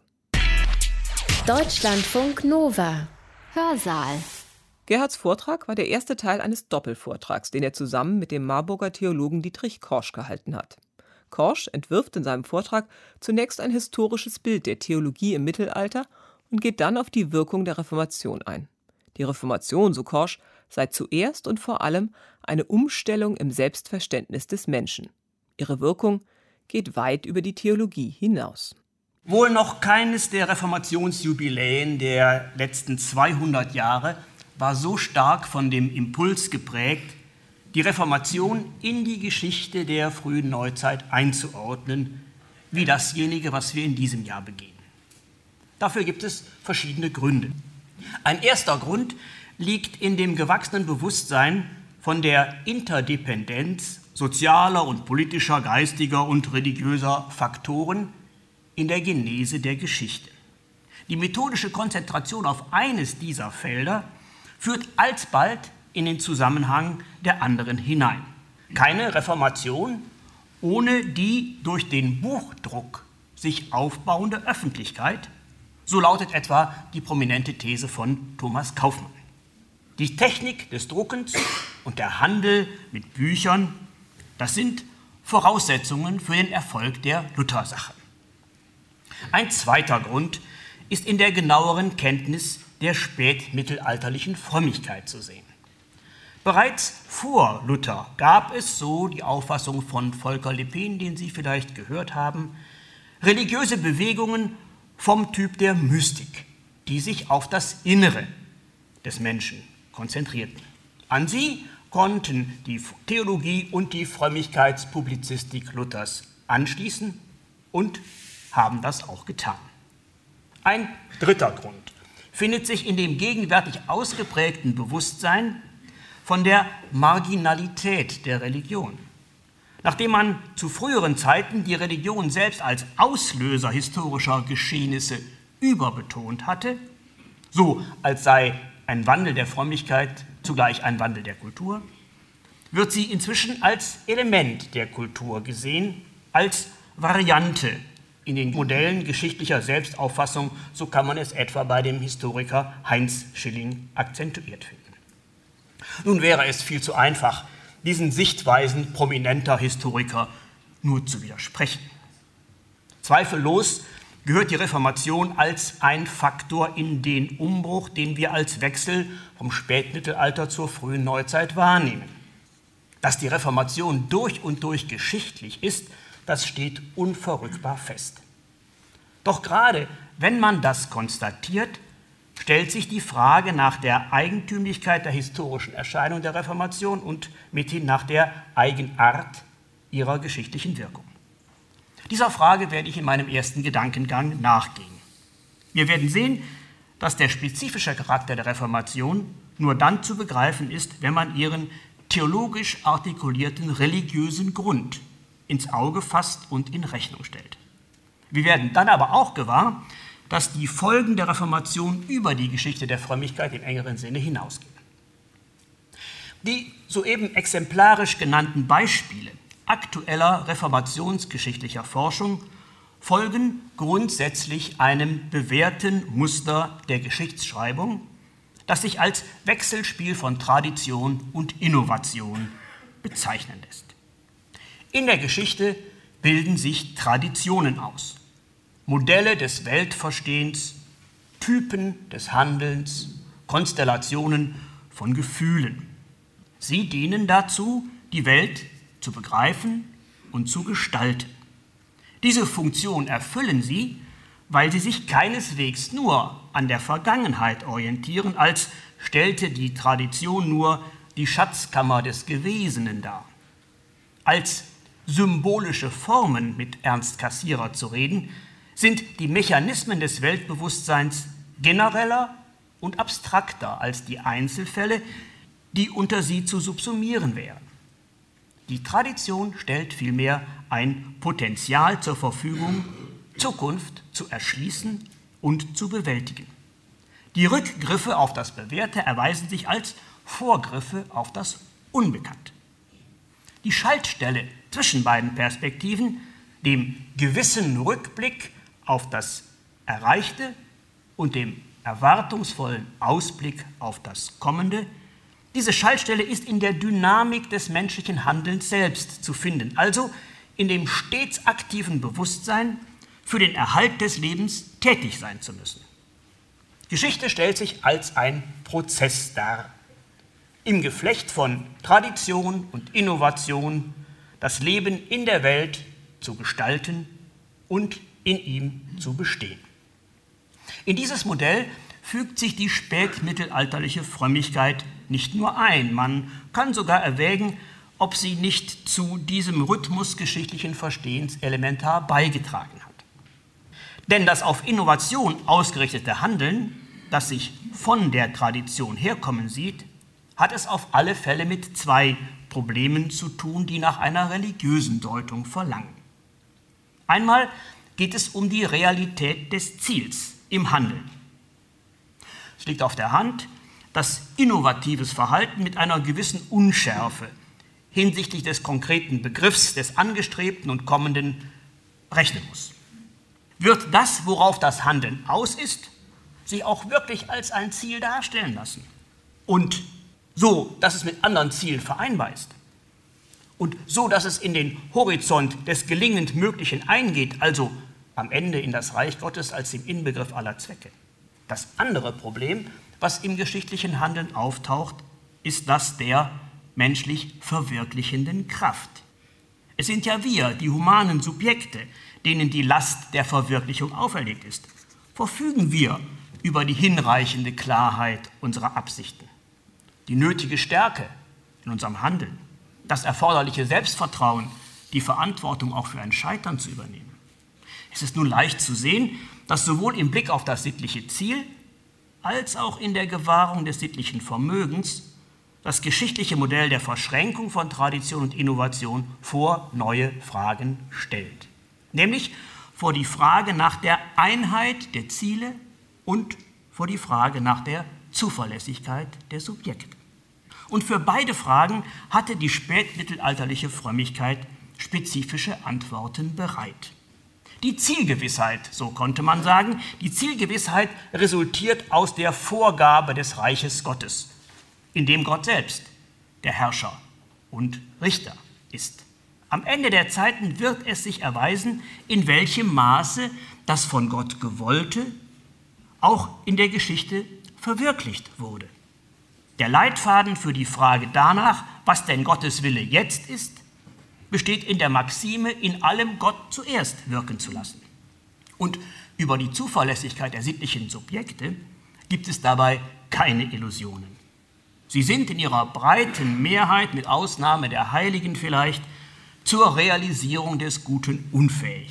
Deutschlandfunk Nova. Hörsaal. Gerhardts Vortrag war der erste Teil eines Doppelvortrags, den er zusammen mit dem Marburger Theologen Dietrich Korsch gehalten hat. Korsch entwirft in seinem Vortrag zunächst ein historisches Bild der Theologie im Mittelalter und geht dann auf die Wirkung der Reformation ein. Die Reformation, so Korsch, sei zuerst und vor allem eine Umstellung im Selbstverständnis des Menschen. Ihre Wirkung geht weit über die Theologie hinaus. Wohl noch keines der Reformationsjubiläen der letzten zweihundert Jahre war so stark von dem Impuls geprägt, die Reformation in die Geschichte der frühen Neuzeit einzuordnen, wie dasjenige, was wir in diesem Jahr begehen. Dafür gibt es verschiedene Gründe. Ein erster Grund liegt in dem gewachsenen Bewusstsein von der Interdependenz sozialer und politischer, geistiger und religiöser Faktoren in der Genese der Geschichte. Die methodische Konzentration auf eines dieser Felder führt alsbald in den Zusammenhang der anderen hinein. Keine Reformation ohne die durch den Buchdruck sich aufbauende Öffentlichkeit, so lautet etwa die prominente These von Thomas Kaufmann. Die Technik des Druckens und der Handel mit Büchern, das sind Voraussetzungen für den Erfolg der Luthersache. Ein zweiter Grund ist in der genaueren Kenntnis der spätmittelalterlichen Frömmigkeit zu sehen. Bereits vor Luther gab es, so die Auffassung von Volker Lippin, den Sie vielleicht gehört haben, religiöse Bewegungen vom Typ der Mystik, die sich auf das Innere des Menschen konzentrierten. An sie konnten die Theologie und die Frömmigkeitspublizistik Luthers anschließen und haben das auch getan. Ein dritter Grund findet sich in dem gegenwärtig ausgeprägten Bewusstsein von der Marginalität der Religion. Nachdem man zu früheren Zeiten die Religion selbst als Auslöser historischer Geschehnisse überbetont hatte, so als sei ein Wandel der Frömmigkeit zugleich ein Wandel der Kultur, wird sie inzwischen als Element der Kultur gesehen, als Variante in den Modellen geschichtlicher Selbstauffassung, so kann man es etwa bei dem Historiker Heinz Schilling akzentuiert finden. Nun wäre es viel zu einfach, diesen Sichtweisen prominenter Historiker nur zu widersprechen. Zweifellos gehört die Reformation als ein Faktor in den Umbruch, den wir als Wechsel vom Spätmittelalter zur frühen Neuzeit wahrnehmen. Dass die Reformation durch und durch geschichtlich ist, das steht unverrückbar fest. Doch gerade wenn man das konstatiert, stellt sich die Frage nach der Eigentümlichkeit der historischen Erscheinung der Reformation und mithin nach der Eigenart ihrer geschichtlichen Wirkung. Dieser Frage werde ich in meinem ersten Gedankengang nachgehen. Wir werden sehen, dass der spezifische Charakter der Reformation nur dann zu begreifen ist, wenn man ihren theologisch artikulierten religiösen Grund ins Auge fasst und in Rechnung stellt. Wir werden dann aber auch gewahr, dass die Folgen der Reformation über die Geschichte der Frömmigkeit im engeren Sinne hinausgehen. Die soeben exemplarisch genannten Beispiele aktueller reformationsgeschichtlicher Forschung folgen grundsätzlich einem bewährten Muster der Geschichtsschreibung, das sich als Wechselspiel von Tradition und Innovation bezeichnen lässt. In der Geschichte bilden sich Traditionen aus, Modelle des Weltverstehens, Typen des Handelns, Konstellationen von Gefühlen. Sie dienen dazu, die Welt zu begreifen und zu gestalten. Diese Funktion erfüllen sie, weil sie sich keineswegs nur an der Vergangenheit orientieren, als stellte die Tradition nur die Schatzkammer des Gewesenen dar. Als symbolische Formen, mit Ernst Cassirer zu reden, sind die Mechanismen des Weltbewusstseins genereller und abstrakter als die Einzelfälle, die unter sie zu subsumieren wären. Die Tradition stellt vielmehr ein Potenzial zur Verfügung, Zukunft zu erschließen und zu bewältigen. Die Rückgriffe auf das Bewährte erweisen sich als Vorgriffe auf das Unbekannte. Die Schaltstelle zwischen beiden Perspektiven, dem gewissen Rückblick auf das Erreichte und dem erwartungsvollen Ausblick auf das Kommende, diese Schaltstelle ist in der Dynamik des menschlichen Handelns selbst zu finden, also in dem stets aktiven Bewusstsein, für den Erhalt des Lebens tätig sein zu müssen. Geschichte stellt sich als ein Prozess dar, im Geflecht von Tradition und Innovation das Leben in der Welt zu gestalten und in ihm zu bestehen. In dieses Modell fügt sich die spätmittelalterliche Frömmigkeit nicht nur ein, man kann sogar erwägen, ob sie nicht zu diesem Rhythmus geschichtlichen Verstehens elementar beigetragen hat. Denn das auf Innovation ausgerichtete Handeln, das sich von der Tradition herkommen sieht, hat es auf alle Fälle mit zwei Problemen zu tun, die nach einer religiösen Deutung verlangen. Einmal geht es um die Realität des Ziels im Handeln. Es liegt auf der Hand, dass innovatives Verhalten mit einer gewissen Unschärfe hinsichtlich des konkreten Begriffs des Angestrebten und Kommenden rechnen muss. Wird das, worauf das Handeln aus ist, sich auch wirklich als ein Ziel darstellen lassen und so, dass es mit anderen Zielen vereinbar ist und so, dass es in den Horizont des gelingend Möglichen eingeht, also am Ende in das Reich Gottes als im Inbegriff aller Zwecke. Das andere Problem, was im geschichtlichen Handeln auftaucht, ist das der menschlich verwirklichenden Kraft. Es sind ja wir, die humanen Subjekte, denen die Last der Verwirklichung auferlegt ist. Verfügen wir über die hinreichende Klarheit unserer Absichten, die nötige Stärke in unserem Handeln, das erforderliche Selbstvertrauen, die Verantwortung auch für ein Scheitern zu übernehmen? Es ist nun leicht zu sehen, dass sowohl im Blick auf das sittliche Ziel als auch in der Gewahrung des sittlichen Vermögens das geschichtliche Modell der Verschränkung von Tradition und Innovation vor neue Fragen stellt. Nämlich vor die Frage nach der Einheit der Ziele und vor die Frage nach der Zuverlässigkeit der Subjekte. Und für beide Fragen hatte die spätmittelalterliche Frömmigkeit spezifische Antworten bereit. Die Zielgewissheit, so konnte man sagen, die Zielgewissheit resultiert aus der Vorgabe des Reiches Gottes, in dem Gott selbst der Herrscher und Richter ist. Am Ende der Zeiten wird es sich erweisen, in welchem Maße das von Gott Gewollte auch in der Geschichte verwirklicht wurde. Der Leitfaden für die Frage danach, was denn Gottes Wille jetzt ist, besteht in der Maxime, in allem Gott zuerst wirken zu lassen. Und über die Zuverlässigkeit der sittlichen Subjekte gibt es dabei keine Illusionen. Sie sind in ihrer breiten Mehrheit, mit Ausnahme der Heiligen vielleicht, zur Realisierung des Guten unfähig.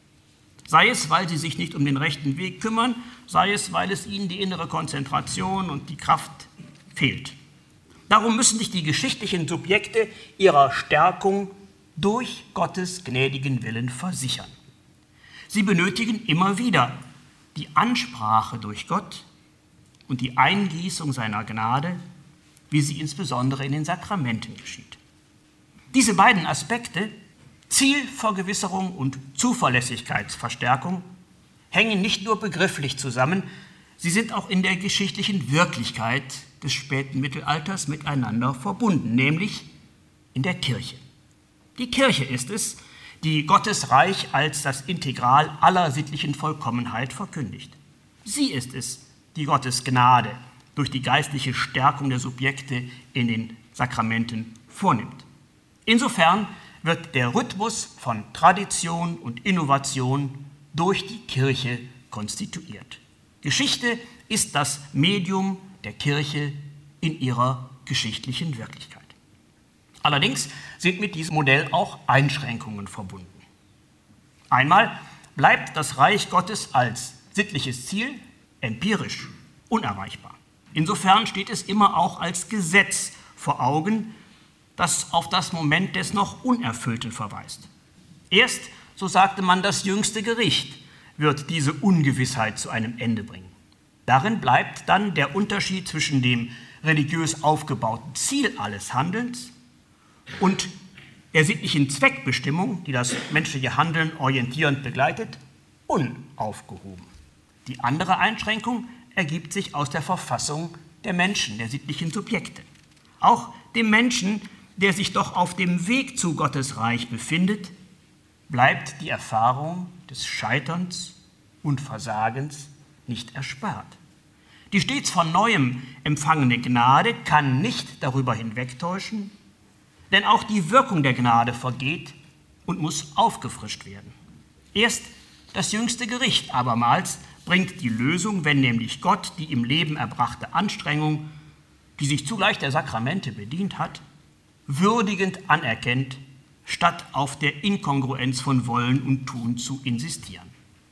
Sei es, weil sie sich nicht um den rechten Weg kümmern, sei es, weil es ihnen die innere Konzentration und die Kraft fehlt. Darum müssen sich die geschichtlichen Subjekte ihrer Stärkung durch Gottes gnädigen Willen versichern. Sie benötigen immer wieder die Ansprache durch Gott und die Eingießung seiner Gnade, wie sie insbesondere in den Sakramenten geschieht. Diese beiden Aspekte, Zielvergewisserung und Zuverlässigkeitsverstärkung, hängen nicht nur begrifflich zusammen, sie sind auch in der geschichtlichen Wirklichkeit des späten Mittelalters miteinander verbunden, nämlich in der Kirche. Die Kirche ist es, die Gottes Reich als das Integral aller sittlichen Vollkommenheit verkündigt. Sie ist es, die Gottes Gnade durch die geistliche Stärkung der Subjekte in den Sakramenten vornimmt. Insofern wird der Rhythmus von Tradition und Innovation durch die Kirche konstituiert. Geschichte ist das Medium der Kirche in ihrer geschichtlichen Wirklichkeit. Allerdings sind mit diesem Modell auch Einschränkungen verbunden. Einmal bleibt das Reich Gottes als sittliches Ziel empirisch unerreichbar. Insofern steht es immer auch als Gesetz vor Augen, das auf das Moment des noch Unerfüllten verweist. Erst, so sagte man, das jüngste Gericht wird diese Ungewissheit zu einem Ende bringen. Darin bleibt dann der Unterschied zwischen dem religiös aufgebauten Ziel alles Handelns und der sittlichen Zweckbestimmung, die das menschliche Handeln orientierend begleitet, unaufgehoben. Die andere Einschränkung ergibt sich aus der Verfassung der Menschen, der sittlichen Subjekte. Auch dem Menschen, der sich doch auf dem Weg zu Gottes Reich befindet, bleibt die Erfahrung des Scheiterns und Versagens nicht erspart. Die stets von Neuem empfangene Gnade kann nicht darüber hinwegtäuschen, denn auch die Wirkung der Gnade vergeht und muss aufgefrischt werden. Erst das jüngste Gericht abermals bringt die Lösung, wenn nämlich Gott die im Leben erbrachte Anstrengung, die sich zugleich der Sakramente bedient hat, würdigend anerkennt, statt auf der Inkongruenz von Wollen und Tun zu insistieren.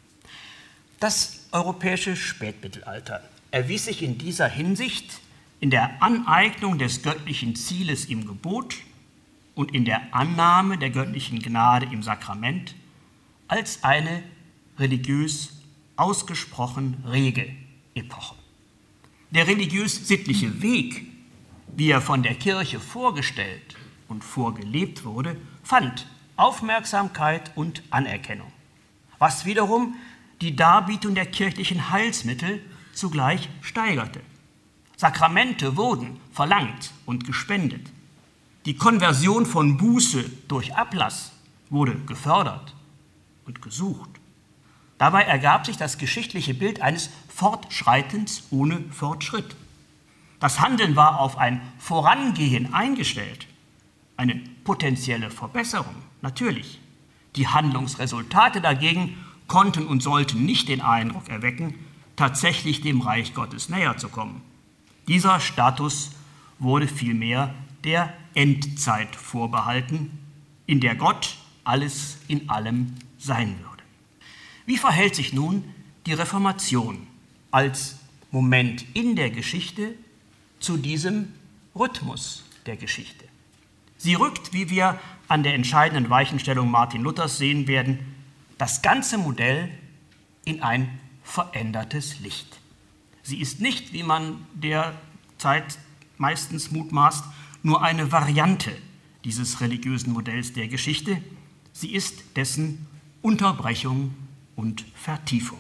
Das europäische Spätmittelalter erwies sich in dieser Hinsicht in der Aneignung des göttlichen Zieles im Gebot und in der Annahme der göttlichen Gnade im Sakrament als eine religiös ausgesprochen rege Epoche. Der religiös-sittliche Weg, wie er von der Kirche vorgestellt und vorgelebt wurde, fand Aufmerksamkeit und Anerkennung, was wiederum die Darbietung der kirchlichen Heilsmittel zugleich steigerte. Sakramente wurden verlangt und gespendet. Die Konversion von Buße durch Ablass wurde gefördert und gesucht. Dabei ergab sich das geschichtliche Bild eines Fortschreitens ohne Fortschritt. Das Handeln war auf ein Vorangehen eingestellt, eine potenzielle Verbesserung, natürlich. Die Handlungsresultate dagegen konnten und sollten nicht den Eindruck erwecken, tatsächlich dem Reich Gottes näher zu kommen. Dieser Status wurde vielmehr der Endzeit vorbehalten, in der Gott alles in allem sein würde. Wie verhält sich nun die Reformation als Moment in der Geschichte zu diesem Rhythmus der Geschichte? Sie rückt, wie wir an der entscheidenden Weichenstellung Martin Luthers sehen werden, das ganze Modell in ein verändertes Licht. Sie ist nicht, wie man derzeit meistens mutmaßt, nur eine Variante dieses religiösen Modells der Geschichte. Sie ist dessen Unterbrechung und Vertiefung.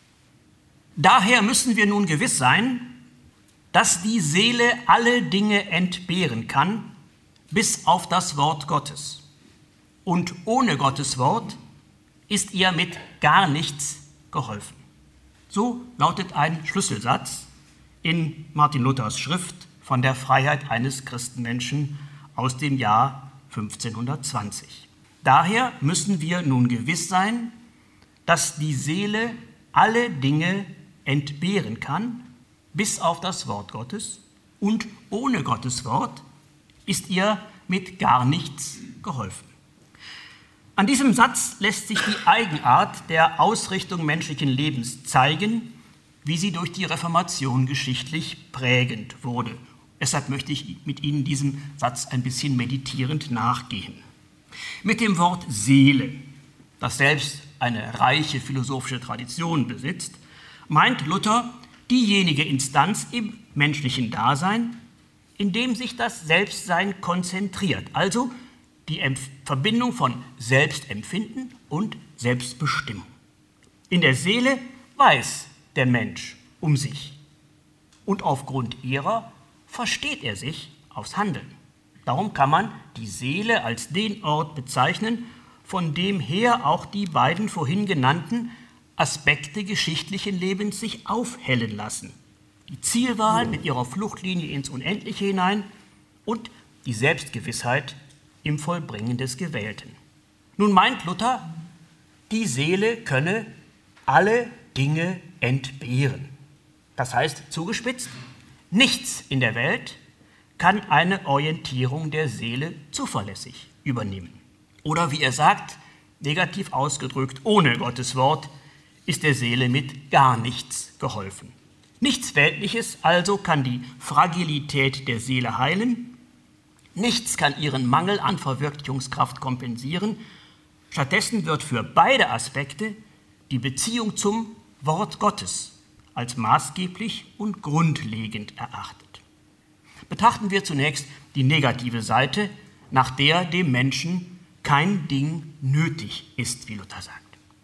Daher müssen wir nun gewiss sein, dass die Seele alle Dinge entbehren kann, bis auf das Wort Gottes. Und ohne Gottes Wort ist ihr mit gar nichts geholfen. So lautet ein Schlüsselsatz in Martin Luthers Schrift von der Freiheit eines Christenmenschen aus dem Jahr fünfzehnhundertzwanzig. Daher müssen wir nun gewiss sein, dass die Seele alle Dinge entbehren kann, bis auf das Wort Gottes, und ohne Gottes Wort ist ihr mit gar nichts geholfen. An diesem Satz lässt sich die Eigenart der Ausrichtung menschlichen Lebens zeigen, wie sie durch die Reformation geschichtlich prägend wurde. Deshalb möchte ich mit Ihnen diesem Satz ein bisschen meditierend nachgehen. Mit dem Wort Seele, das selbst eine reiche philosophische Tradition besitzt, meint Luther diejenige Instanz im menschlichen Dasein, in dem sich das Selbstsein konzentriert, also die Verbindung von Selbstempfinden und Selbstbestimmung. In der Seele weiß der Mensch um sich und aufgrund ihrer versteht er sich aufs Handeln. Darum kann man die Seele als den Ort bezeichnen, von dem her auch die beiden vorhin genannten Aspekte geschichtlichen Lebens sich aufhellen lassen. Die Zielwahl mit ihrer Fluchtlinie ins Unendliche hinein und die Selbstgewissheit im Vollbringen des Gewählten. Nun meint Luther, die Seele könne alle Dinge entbehren. Das heißt, zugespitzt, nichts in der Welt kann eine Orientierung der Seele zuverlässig übernehmen. Oder wie er sagt, negativ ausgedrückt, ohne Gottes Wort ist der Seele mit gar nichts geholfen. Nichts Weltliches also kann die Fragilität der Seele heilen, nichts kann ihren Mangel an Verwirklichungskraft kompensieren, stattdessen wird für beide Aspekte die Beziehung zum Wort Gottes als maßgeblich und grundlegend erachtet. Betrachten wir zunächst die negative Seite, nach der dem Menschen kein Ding nötig ist, wie Luther sagt.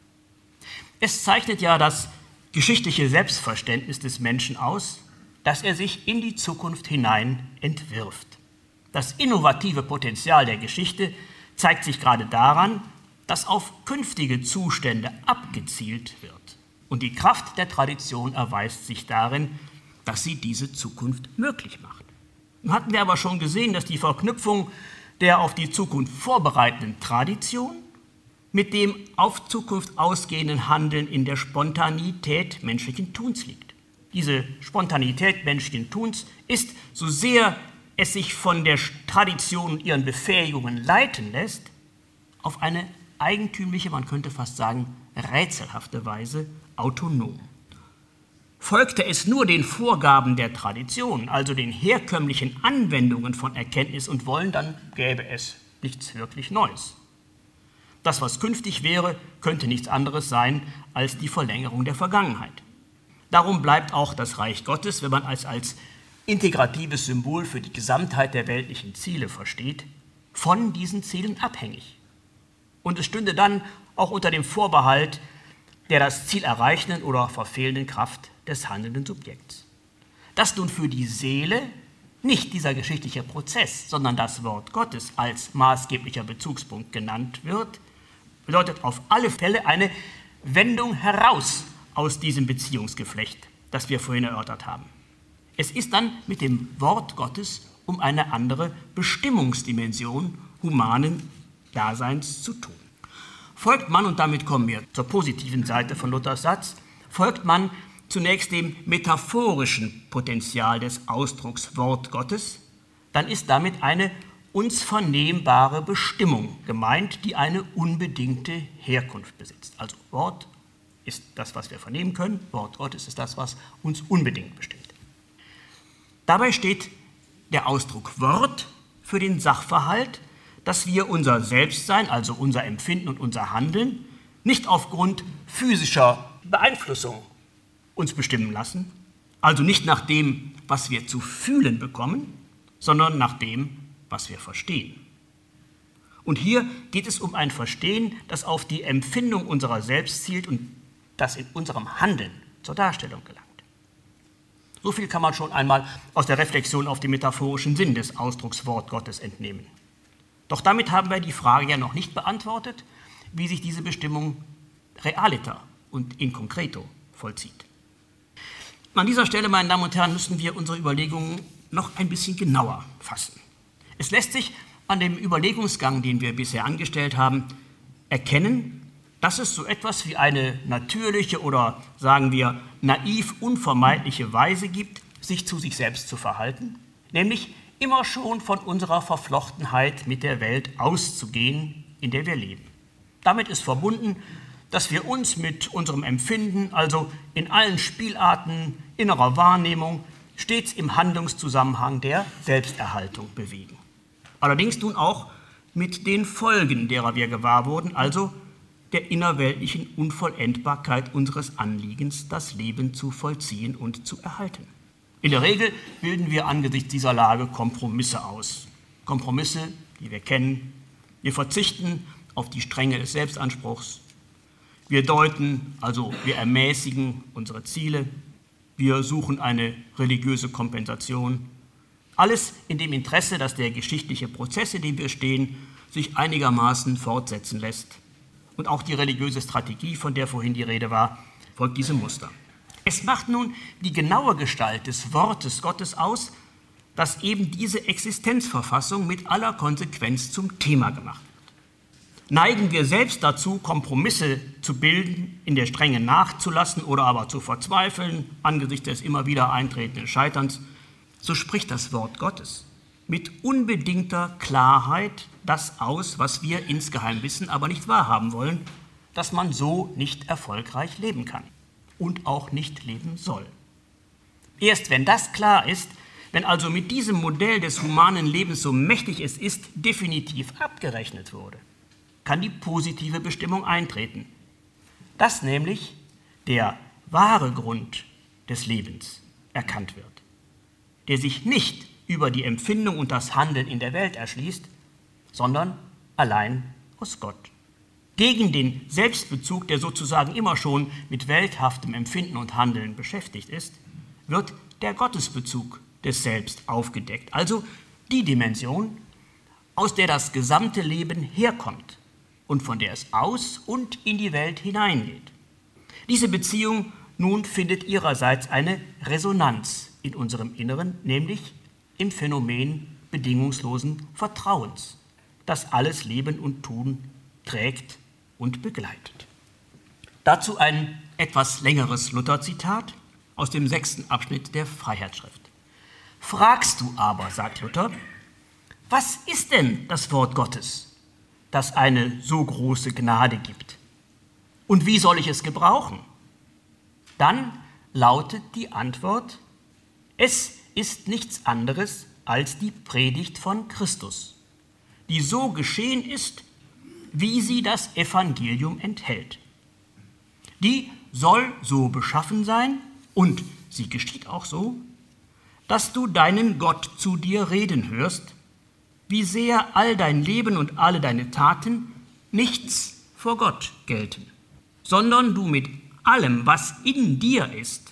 Es zeichnet ja das geschichtliche Selbstverständnis des Menschen aus, dass er sich in die Zukunft hinein entwirft. Das innovative Potenzial der Geschichte zeigt sich gerade daran, dass auf künftige Zustände abgezielt wird. Und die Kraft der Tradition erweist sich darin, dass sie diese Zukunft möglich macht. Nun hatten wir aber schon gesehen, dass die Verknüpfung der auf die Zukunft vorbereitenden Tradition mit dem auf Zukunft ausgehenden Handeln in der Spontanität menschlichen Tuns liegt. Diese Spontanität menschlichen Tuns ist, so sehr es sich von der Tradition und ihren Befähigungen leiten lässt, auf eine eigentümliche, man könnte fast sagen, rätselhafte Weise autonom. Folgte es nur den Vorgaben der Tradition, also den herkömmlichen Anwendungen von Erkenntnis und Wollen, dann gäbe es nichts wirklich Neues. Das, was künftig wäre, könnte nichts anderes sein als die Verlängerung der Vergangenheit. Darum bleibt auch das Reich Gottes, wenn man es als integratives Symbol für die Gesamtheit der weltlichen Ziele versteht, von diesen Zielen abhängig. Und es stünde dann auch unter dem Vorbehalt der das Ziel erreichenden oder verfehlenden Kraft des handelnden Subjekts. Dass nun für die Seele nicht dieser geschichtliche Prozess, sondern das Wort Gottes als maßgeblicher Bezugspunkt genannt wird, bedeutet auf alle Fälle eine Wendung heraus aus diesem Beziehungsgeflecht, das wir vorhin erörtert haben. Es ist dann mit dem Wort Gottes um eine andere Bestimmungsdimension humanen Daseins zu tun. Folgt man, und damit kommen wir zur positiven Seite von Luthers Satz, folgt man zunächst dem metaphorischen Potenzial des Ausdrucks Wort Gottes, dann ist damit eine uns vernehmbare Bestimmung gemeint, die eine unbedingte Herkunft besitzt. Also Wort ist das, was wir vernehmen können, Wort Gottes ist das, was uns unbedingt bestimmt. Dabei steht der Ausdruck Wort für den Sachverhalt, dass wir unser Selbstsein, also unser Empfinden und unser Handeln, nicht aufgrund physischer Beeinflussung uns bestimmen lassen, also nicht nach dem, was wir zu fühlen bekommen, sondern nach dem, was wir verstehen. Und hier geht es um ein Verstehen, das auf die Empfindung unserer selbst zielt und das in unserem Handeln zur Darstellung gelangt. So viel kann man schon einmal aus der Reflexion auf den metaphorischen Sinn des Ausdrucks Wort Gottes entnehmen. Doch damit haben wir die Frage ja noch nicht beantwortet, wie sich diese Bestimmung realiter und in concreto vollzieht. An dieser Stelle, meine Damen und Herren, müssen wir unsere Überlegungen noch ein bisschen genauer fassen. Es lässt sich an dem Überlegungsgang, den wir bisher angestellt haben, erkennen, dass es so etwas wie eine natürliche oder, sagen wir, naiv unvermeidliche Weise gibt, sich zu sich selbst zu verhalten, nämlich immer schon von unserer Verflochtenheit mit der Welt auszugehen, in der wir leben. Damit ist verbunden, dass wir uns mit unserem Empfinden, also in allen Spielarten innerer Wahrnehmung, stets im Handlungszusammenhang der Selbsterhaltung bewegen. Allerdings nun auch mit den Folgen, derer wir gewahr wurden, also der innerweltlichen Unvollendbarkeit unseres Anliegens, das Leben zu vollziehen und zu erhalten. In der Regel bilden wir angesichts dieser Lage Kompromisse aus. Kompromisse, die wir kennen. Wir verzichten auf die Strenge des Selbstanspruchs. Wir deuten, also wir ermäßigen unsere Ziele. Wir suchen eine religiöse Kompensation. Alles in dem Interesse, dass der geschichtliche Prozess, in dem wir stehen, sich einigermaßen fortsetzen lässt. Und auch die religiöse Strategie, von der vorhin die Rede war, folgt diesem Muster. Es macht nun die genaue Gestalt des Wortes Gottes aus, dass eben diese Existenzverfassung mit aller Konsequenz zum Thema gemacht wird. Neigen wir selbst dazu, Kompromisse zu bilden, in der Strenge nachzulassen oder aber zu verzweifeln angesichts des immer wieder eintretenden Scheiterns, so spricht das Wort Gottes mit unbedingter Klarheit das aus, was wir insgeheim wissen, aber nicht wahrhaben wollen, dass man so nicht erfolgreich leben kann und auch nicht leben soll. Erst wenn das klar ist, wenn also mit diesem Modell des humanen Lebens, so mächtig es ist, definitiv abgerechnet wurde, kann die positive Bestimmung eintreten, dass nämlich der wahre Grund des Lebens erkannt wird, der sich nicht über die Empfindung und das Handeln in der Welt erschließt, sondern allein aus Gott. Gegen den Selbstbezug, der sozusagen immer schon mit welthaftem Empfinden und Handeln beschäftigt ist, wird der Gottesbezug des Selbst aufgedeckt, also die Dimension, aus der das gesamte Leben herkommt und von der es aus und in die Welt hineingeht. Diese Beziehung nun findet ihrerseits eine Resonanz in unserem Inneren, nämlich im Phänomen bedingungslosen Vertrauens, das alles Leben und Tun trägt und begleitet. Dazu ein etwas längeres Luther-Zitat aus dem sechsten Abschnitt der Freiheitsschrift. Fragst du aber, sagt Luther, was ist denn das Wort Gottes, das eine so große Gnade gibt? Und wie soll ich es gebrauchen? Dann lautet die Antwort, es ist nichts anderes als die Predigt von Christus, die so geschehen ist, wie sie das Evangelium enthält. Die soll so beschaffen sein, und sie geschieht auch so, dass du deinen Gott zu dir reden hörst, wie sehr all dein Leben und alle deine Taten nichts vor Gott gelten, sondern du mit allem, was in dir ist,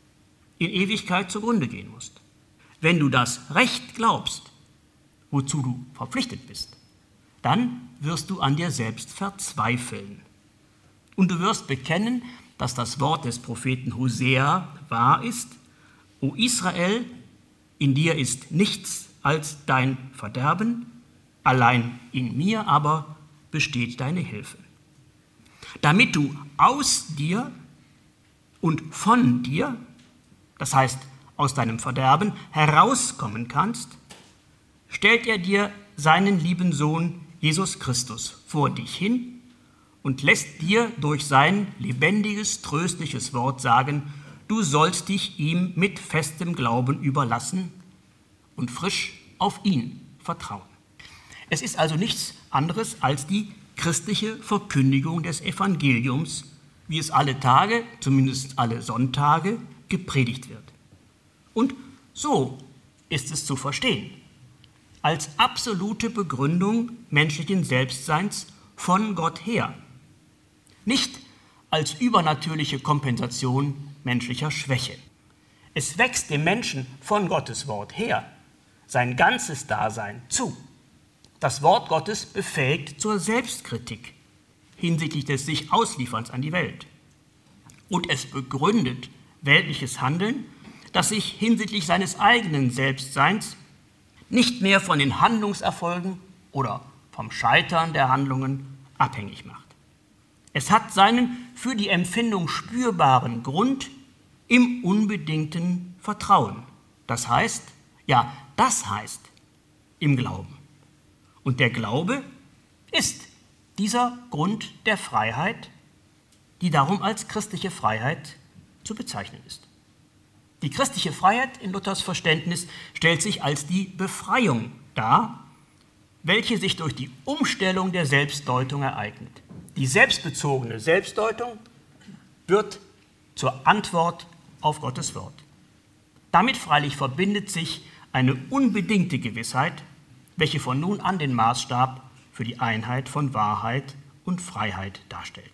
in Ewigkeit zugrunde gehen musst. Wenn du das Recht glaubst, wozu du verpflichtet bist, dann wirst du an dir selbst verzweifeln. Und du wirst bekennen, dass das Wort des Propheten Hosea wahr ist. O Israel, in dir ist nichts als dein Verderben, allein in mir aber besteht deine Hilfe. Damit du aus dir und von dir, das heißt aus deinem Verderben, herauskommen kannst, stellt er dir seinen lieben Sohn Jesus Christus vor dich hin und lässt dir durch sein lebendiges, tröstliches Wort sagen, du sollst dich ihm mit festem Glauben überlassen und frisch auf ihn vertrauen. Es ist also nichts anderes als die christliche Verkündigung des Evangeliums, wie es alle Tage, zumindest alle Sonntage, gepredigt wird. Und so ist es zu verstehen, als absolute Begründung menschlichen Selbstseins von Gott her, nicht als übernatürliche Kompensation menschlicher Schwäche. Es wächst dem Menschen von Gottes Wort her sein ganzes Dasein zu. Das Wort Gottes befähigt zur Selbstkritik hinsichtlich des sich Auslieferns an die Welt. und es begründet weltliches Handeln, das sich hinsichtlich seines eigenen Selbstseins nicht mehr von den Handlungserfolgen oder vom Scheitern der Handlungen abhängig macht. Es hat seinen für die Empfindung spürbaren Grund im unbedingten Vertrauen. Das heißt, ja, das heißt im Glauben. Und der Glaube ist dieser Grund der Freiheit, die darum als christliche Freiheit zu bezeichnen ist. Die christliche Freiheit in Luthers Verständnis stellt sich als die Befreiung dar, welche sich durch die Umstellung der Selbstdeutung ereignet. Die selbstbezogene Selbstdeutung wird zur Antwort auf Gottes Wort. Damit freilich verbindet sich eine unbedingte Gewissheit, welche von nun an den Maßstab für die Einheit von Wahrheit und Freiheit darstellt.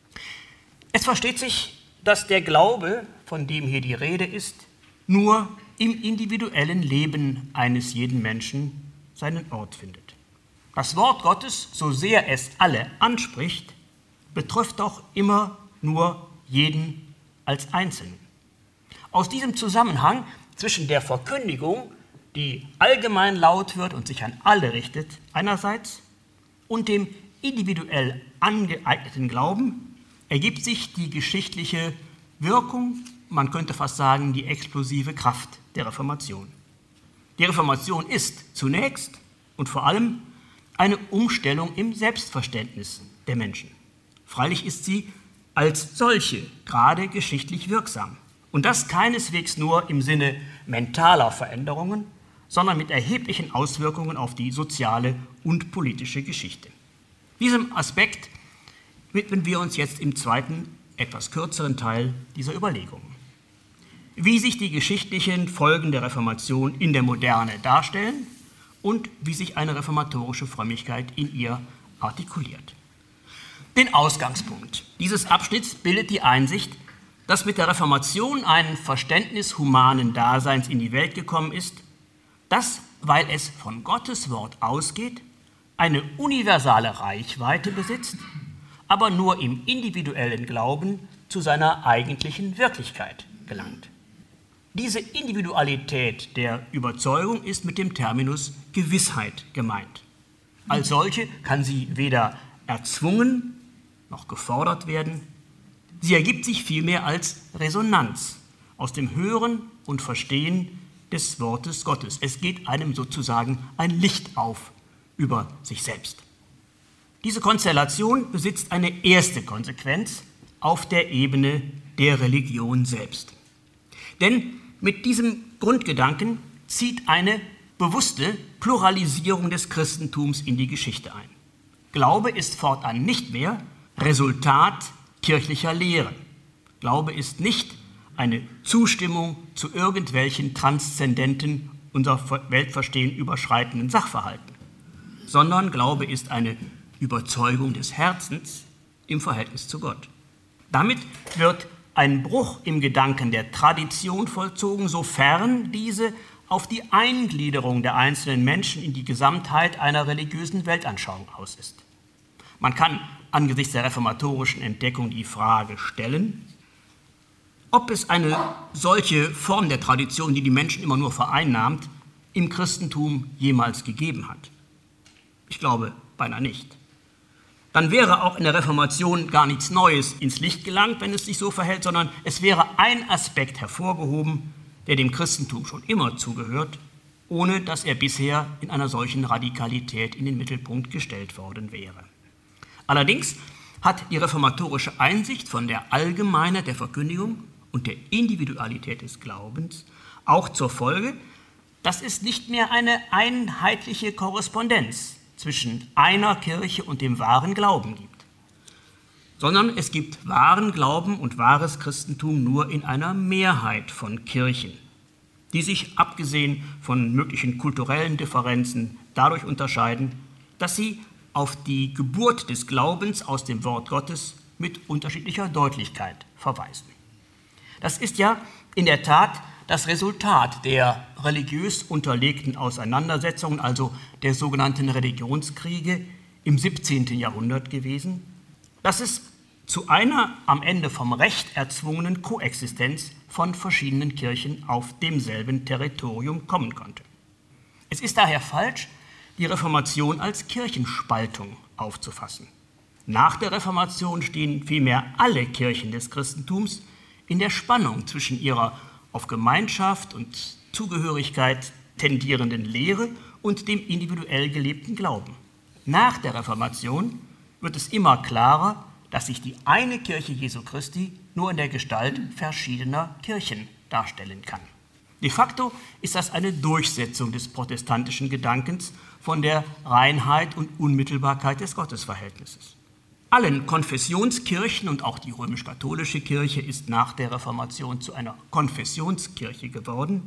Es versteht sich, dass der Glaube, von dem hier die Rede ist, nur im individuellen Leben eines jeden Menschen seinen Ort findet. Das Wort Gottes, so sehr es alle anspricht, betrifft doch immer nur jeden als Einzelnen. Aus diesem Zusammenhang zwischen der Verkündigung, die allgemein laut wird und sich an alle richtet, einerseits, und dem individuell angeeigneten Glauben, ergibt sich die geschichtliche Wirkung, man könnte fast sagen, die explosive Kraft der Reformation. Die Reformation ist zunächst und vor allem eine Umstellung im Selbstverständnis der Menschen. Freilich ist sie als solche gerade geschichtlich wirksam. Und das keineswegs nur im Sinne mentaler Veränderungen, sondern mit erheblichen Auswirkungen auf die soziale und politische Geschichte. Diesem Aspekt widmen wir uns jetzt im zweiten, etwas kürzeren Teil dieser Überlegungen. Wie sich die geschichtlichen Folgen der Reformation in der Moderne darstellen und wie sich eine reformatorische Frömmigkeit in ihr artikuliert. Den Ausgangspunkt dieses Abschnitts bildet die Einsicht, dass mit der Reformation ein Verständnis humanen Daseins in die Welt gekommen ist, das, weil es von Gottes Wort ausgeht, eine universale Reichweite besitzt, aber nur im individuellen Glauben zu seiner eigentlichen Wirklichkeit gelangt. Diese Individualität der Überzeugung ist mit dem Terminus Gewissheit gemeint. Als solche kann sie weder erzwungen noch gefordert werden. Sie ergibt sich vielmehr als Resonanz aus dem Hören und Verstehen des Wortes Gottes. Es geht einem sozusagen ein Licht auf über sich selbst. Diese Konstellation besitzt eine erste Konsequenz auf der Ebene der Religion selbst. Denn mit diesem Grundgedanken zieht eine bewusste Pluralisierung des Christentums in die Geschichte ein. Glaube ist fortan nicht mehr Resultat kirchlicher Lehren. Glaube ist nicht eine Zustimmung zu irgendwelchen transzendenten, unser Weltverstehen überschreitenden Sachverhalten, sondern Glaube ist eine Überzeugung des Herzens im Verhältnis zu Gott. Damit wird ein Bruch im Gedanken der Tradition vollzogen, sofern diese auf die Eingliederung der einzelnen Menschen in die Gesamtheit einer religiösen Weltanschauung aus ist. Man kann angesichts der reformatorischen Entdeckung die Frage stellen, ob es eine solche Form der Tradition, die die Menschen immer nur vereinnahmt, im Christentum jemals gegeben hat. Ich glaube beinahe nicht. Dann wäre auch in der Reformation gar nichts Neues ins Licht gelangt, wenn es sich so verhält, sondern es wäre ein Aspekt hervorgehoben, der dem Christentum schon immer zugehört, ohne dass er bisher in einer solchen Radikalität in den Mittelpunkt gestellt worden wäre. Allerdings hat die reformatorische Einsicht von der Allgemeinheit der Verkündigung und der Individualität des Glaubens auch zur Folge, dass es nicht mehr eine einheitliche Korrespondenz zwischen einer Kirche und dem wahren Glauben gibt, sondern es gibt wahren Glauben und wahres Christentum nur in einer Mehrheit von Kirchen, die sich abgesehen von möglichen kulturellen Differenzen dadurch unterscheiden, dass sie auf die Geburt des Glaubens aus dem Wort Gottes mit unterschiedlicher Deutlichkeit verweisen. Das ist ja in der Tat das Resultat der religiös unterlegten Auseinandersetzungen, also der sogenannten Religionskriege im siebzehnten Jahrhundert gewesen, dass es zu einer am Ende vom Recht erzwungenen Koexistenz von verschiedenen Kirchen auf demselben Territorium kommen konnte. Es ist daher falsch, die Reformation als Kirchenspaltung aufzufassen. Nach der Reformation stehen vielmehr alle Kirchen des Christentums in der Spannung zwischen ihrer auf Gemeinschaft und Zugehörigkeit tendierenden Lehre und dem individuell gelebten Glauben. Nach der Reformation wird es immer klarer, dass sich die eine Kirche Jesu Christi nur in der Gestalt verschiedener Kirchen darstellen kann. De facto ist das eine Durchsetzung des protestantischen Gedankens von der Reinheit und Unmittelbarkeit des Gottesverhältnisses. Allen Konfessionskirchen und auch die römisch-katholische Kirche ist nach der Reformation zu einer Konfessionskirche geworden.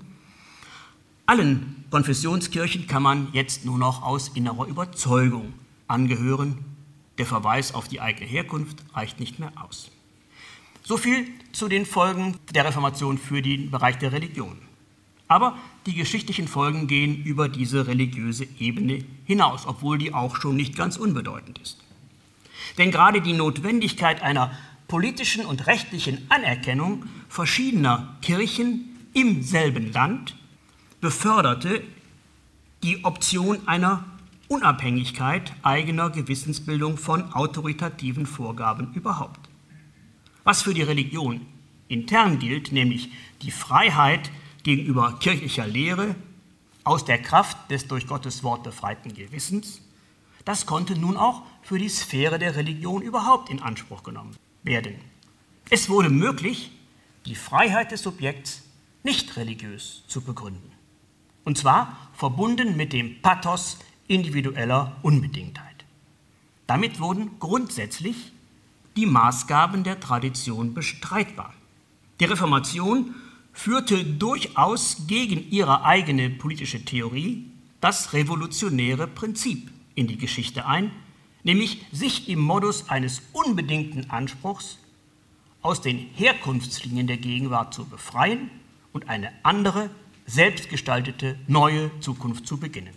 Allen Konfessionskirchen kann man jetzt nur noch aus innerer Überzeugung angehören. Der Verweis auf die eigene Herkunft reicht nicht mehr aus. So viel zu den Folgen der Reformation für den Bereich der Religion. Aber die geschichtlichen Folgen gehen über diese religiöse Ebene hinaus, obwohl die auch schon nicht ganz unbedeutend ist. Denn gerade die Notwendigkeit einer politischen und rechtlichen Anerkennung verschiedener Kirchen im selben Land beförderte die Option einer Unabhängigkeit eigener Gewissensbildung von autoritativen Vorgaben überhaupt. Was für die Religion intern gilt, nämlich die Freiheit gegenüber kirchlicher Lehre aus der Kraft des durch Gottes Wort befreiten Gewissens, das konnte nun auch für die Sphäre der Religion überhaupt in Anspruch genommen werden. Es wurde möglich, die Freiheit des Subjekts nicht religiös zu begründen. Und zwar verbunden mit dem Pathos individueller Unbedingtheit. Damit wurden grundsätzlich die Maßgaben der Tradition bestreitbar. Die Reformation führte durchaus gegen ihre eigene politische Theorie das revolutionäre Prinzip in die Geschichte ein, nämlich sich im Modus eines unbedingten Anspruchs aus den Herkunftslinien der Gegenwart zu befreien und eine andere, selbstgestaltete, neue Zukunft zu beginnen.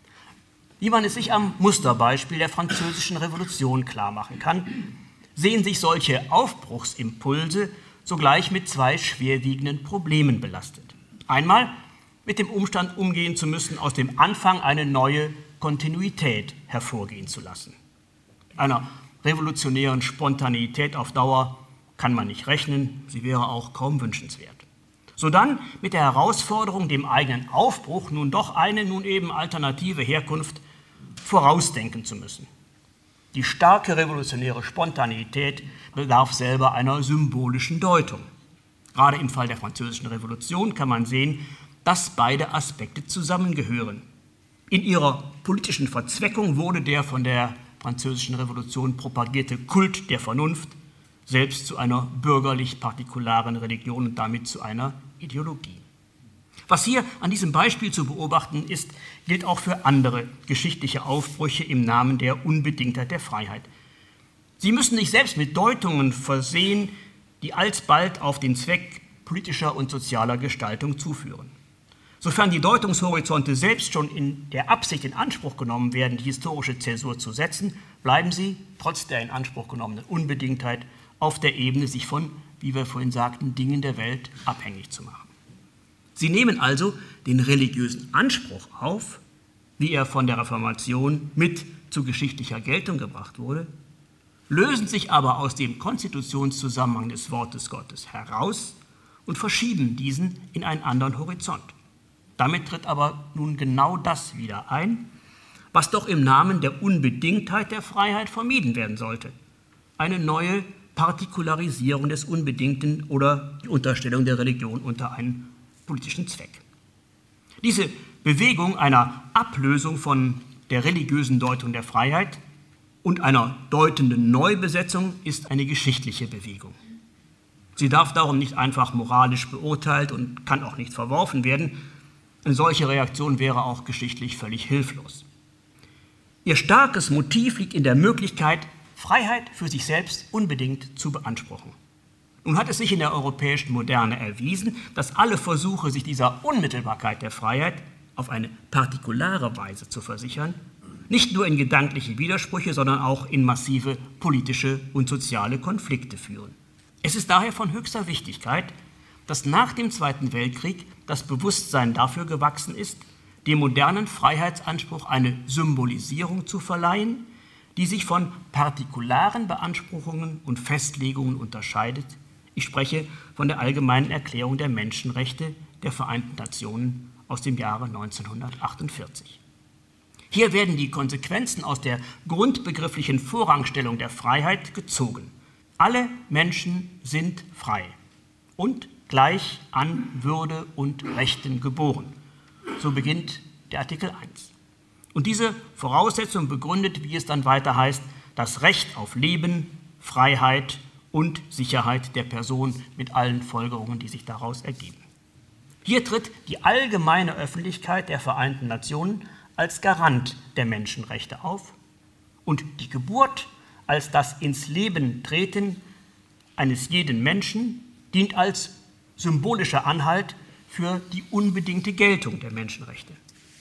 Wie man es sich am Musterbeispiel der Französischen Revolution klarmachen kann, sehen sich solche Aufbruchsimpulse sogleich mit zwei schwerwiegenden Problemen belastet. Einmal mit dem Umstand umgehen zu müssen, aus dem Anfang eine neue Kontinuität hervorgehen zu lassen. Einer revolutionären Spontaneität auf Dauer kann man nicht rechnen, sie wäre auch kaum wünschenswert. Sodann mit der Herausforderung, dem eigenen Aufbruch nun doch eine nun eben alternative Herkunft vorausdenken zu müssen. Die starke revolutionäre Spontaneität bedarf selber einer symbolischen Deutung. Gerade im Fall der Französischen Revolution kann man sehen, dass beide Aspekte zusammengehören. In ihrer politischen Verzweckung wurde der von der Französischen Revolution propagierte Kult der Vernunft selbst zu einer bürgerlich-partikularen Religion und damit zu einer Ideologie. Was hier an diesem Beispiel zu beobachten ist, gilt auch für andere geschichtliche Aufbrüche im Namen der Unbedingtheit der Freiheit. Sie müssen sich selbst mit Deutungen versehen, die alsbald auf den Zweck politischer und sozialer Gestaltung zuführen. Sofern die Deutungshorizonte selbst schon in der Absicht in Anspruch genommen werden, die historische Zäsur zu setzen, bleiben sie, trotz der in Anspruch genommenen Unbedingtheit, auf der Ebene, sich von, wie wir vorhin sagten, Dingen der Welt abhängig zu machen. Sie nehmen also den religiösen Anspruch auf, wie er von der Reformation mit zu geschichtlicher Geltung gebracht wurde, lösen sich aber aus dem Konstitutionszusammenhang des Wortes Gottes heraus und verschieben diesen in einen anderen Horizont. Damit tritt aber nun genau das wieder ein, was doch im Namen der Unbedingtheit der Freiheit vermieden werden sollte. Eine neue Partikularisierung des Unbedingten oder die Unterstellung der Religion unter einen politischen Zweck. Diese Bewegung einer Ablösung von der religiösen Deutung der Freiheit und einer deutenden Neubesetzung ist eine geschichtliche Bewegung. Sie darf darum nicht einfach moralisch beurteilt und kann auch nicht verworfen werden. Eine solche Reaktion wäre auch geschichtlich völlig hilflos. Ihr starkes Motiv liegt in der Möglichkeit, Freiheit für sich selbst unbedingt zu beanspruchen. Nun hat es sich in der europäischen Moderne erwiesen, dass alle Versuche, sich dieser Unmittelbarkeit der Freiheit auf eine partikulare Weise zu versichern, nicht nur in gedankliche Widersprüche, sondern auch in massive politische und soziale Konflikte führen. Es ist daher von höchster Wichtigkeit, dass nach dem Zweiten Weltkrieg das Bewusstsein dafür gewachsen ist, dem modernen Freiheitsanspruch eine Symbolisierung zu verleihen, die sich von partikularen Beanspruchungen und Festlegungen unterscheidet. Ich spreche von der Allgemeinen Erklärung der Menschenrechte der Vereinten Nationen aus dem Jahre neunzehnhundertachtundvierzig. Hier werden die Konsequenzen aus der grundbegrifflichen Vorrangstellung der Freiheit gezogen. Alle Menschen sind frei und gleich an Würde und Rechten geboren. So beginnt der Artikel eins. Und diese Voraussetzung begründet, wie es dann weiter heißt, das Recht auf Leben, Freiheit und Sicherheit der Person mit allen Folgerungen, die sich daraus ergeben. Hier tritt die allgemeine Öffentlichkeit der Vereinten Nationen als Garant der Menschenrechte auf und die Geburt als das ins Leben treten eines jeden Menschen dient als symbolischer Anhalt für die unbedingte Geltung der Menschenrechte.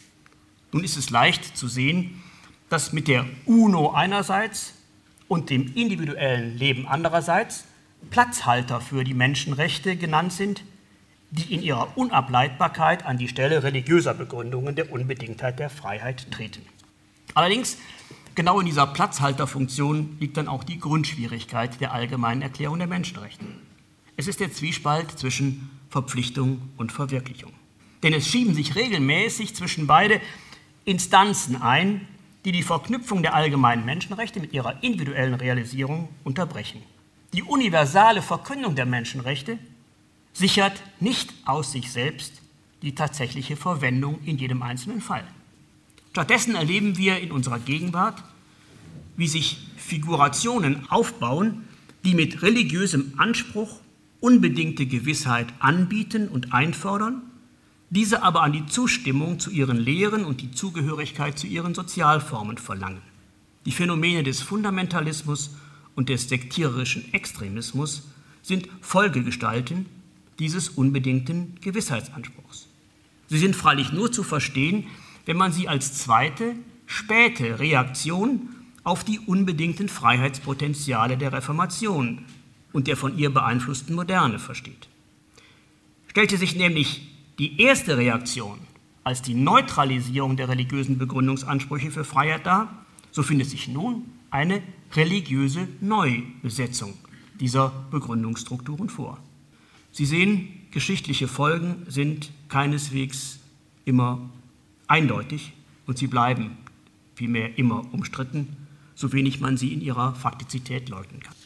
Nun ist es leicht zu sehen, dass mit der UNO einerseits und dem individuellen Leben andererseits Platzhalter für die Menschenrechte genannt sind, die in ihrer Unableitbarkeit an die Stelle religiöser Begründungen der Unbedingtheit der Freiheit treten. Allerdings, genau in dieser Platzhalterfunktion liegt dann auch die Grundschwierigkeit der Allgemeinen Erklärung der Menschenrechte. Es ist der Zwiespalt zwischen Verpflichtung und Verwirklichung. Denn es schieben sich regelmäßig zwischen beide Instanzen ein, die die Verknüpfung der allgemeinen Menschenrechte mit ihrer individuellen Realisierung unterbrechen. Die universale Verkündung der Menschenrechte sichert nicht aus sich selbst die tatsächliche Verwendung in jedem einzelnen Fall. Stattdessen erleben wir in unserer Gegenwart, wie sich Figurationen aufbauen, die mit religiösem Anspruch unbedingte Gewissheit anbieten und einfordern, diese aber an die Zustimmung zu ihren Lehren und die Zugehörigkeit zu ihren Sozialformen verlangen. Die Phänomene des Fundamentalismus und des sektiererischen Extremismus sind Folgegestalten dieses unbedingten Gewissheitsanspruchs. Sie sind freilich nur zu verstehen, wenn man sie als zweite, späte Reaktion auf die unbedingten Freiheitspotenziale der Reformation und der von ihr beeinflussten Moderne versteht. Stellte sich nämlich die erste Reaktion als die Neutralisierung der religiösen Begründungsansprüche für Freiheit dar, so findet sich nun eine religiöse Neubesetzung dieser Begründungsstrukturen vor. Sie sehen, geschichtliche Folgen sind keineswegs immer eindeutig und sie bleiben vielmehr immer umstritten, so wenig man sie in ihrer Faktizität leugnen kann.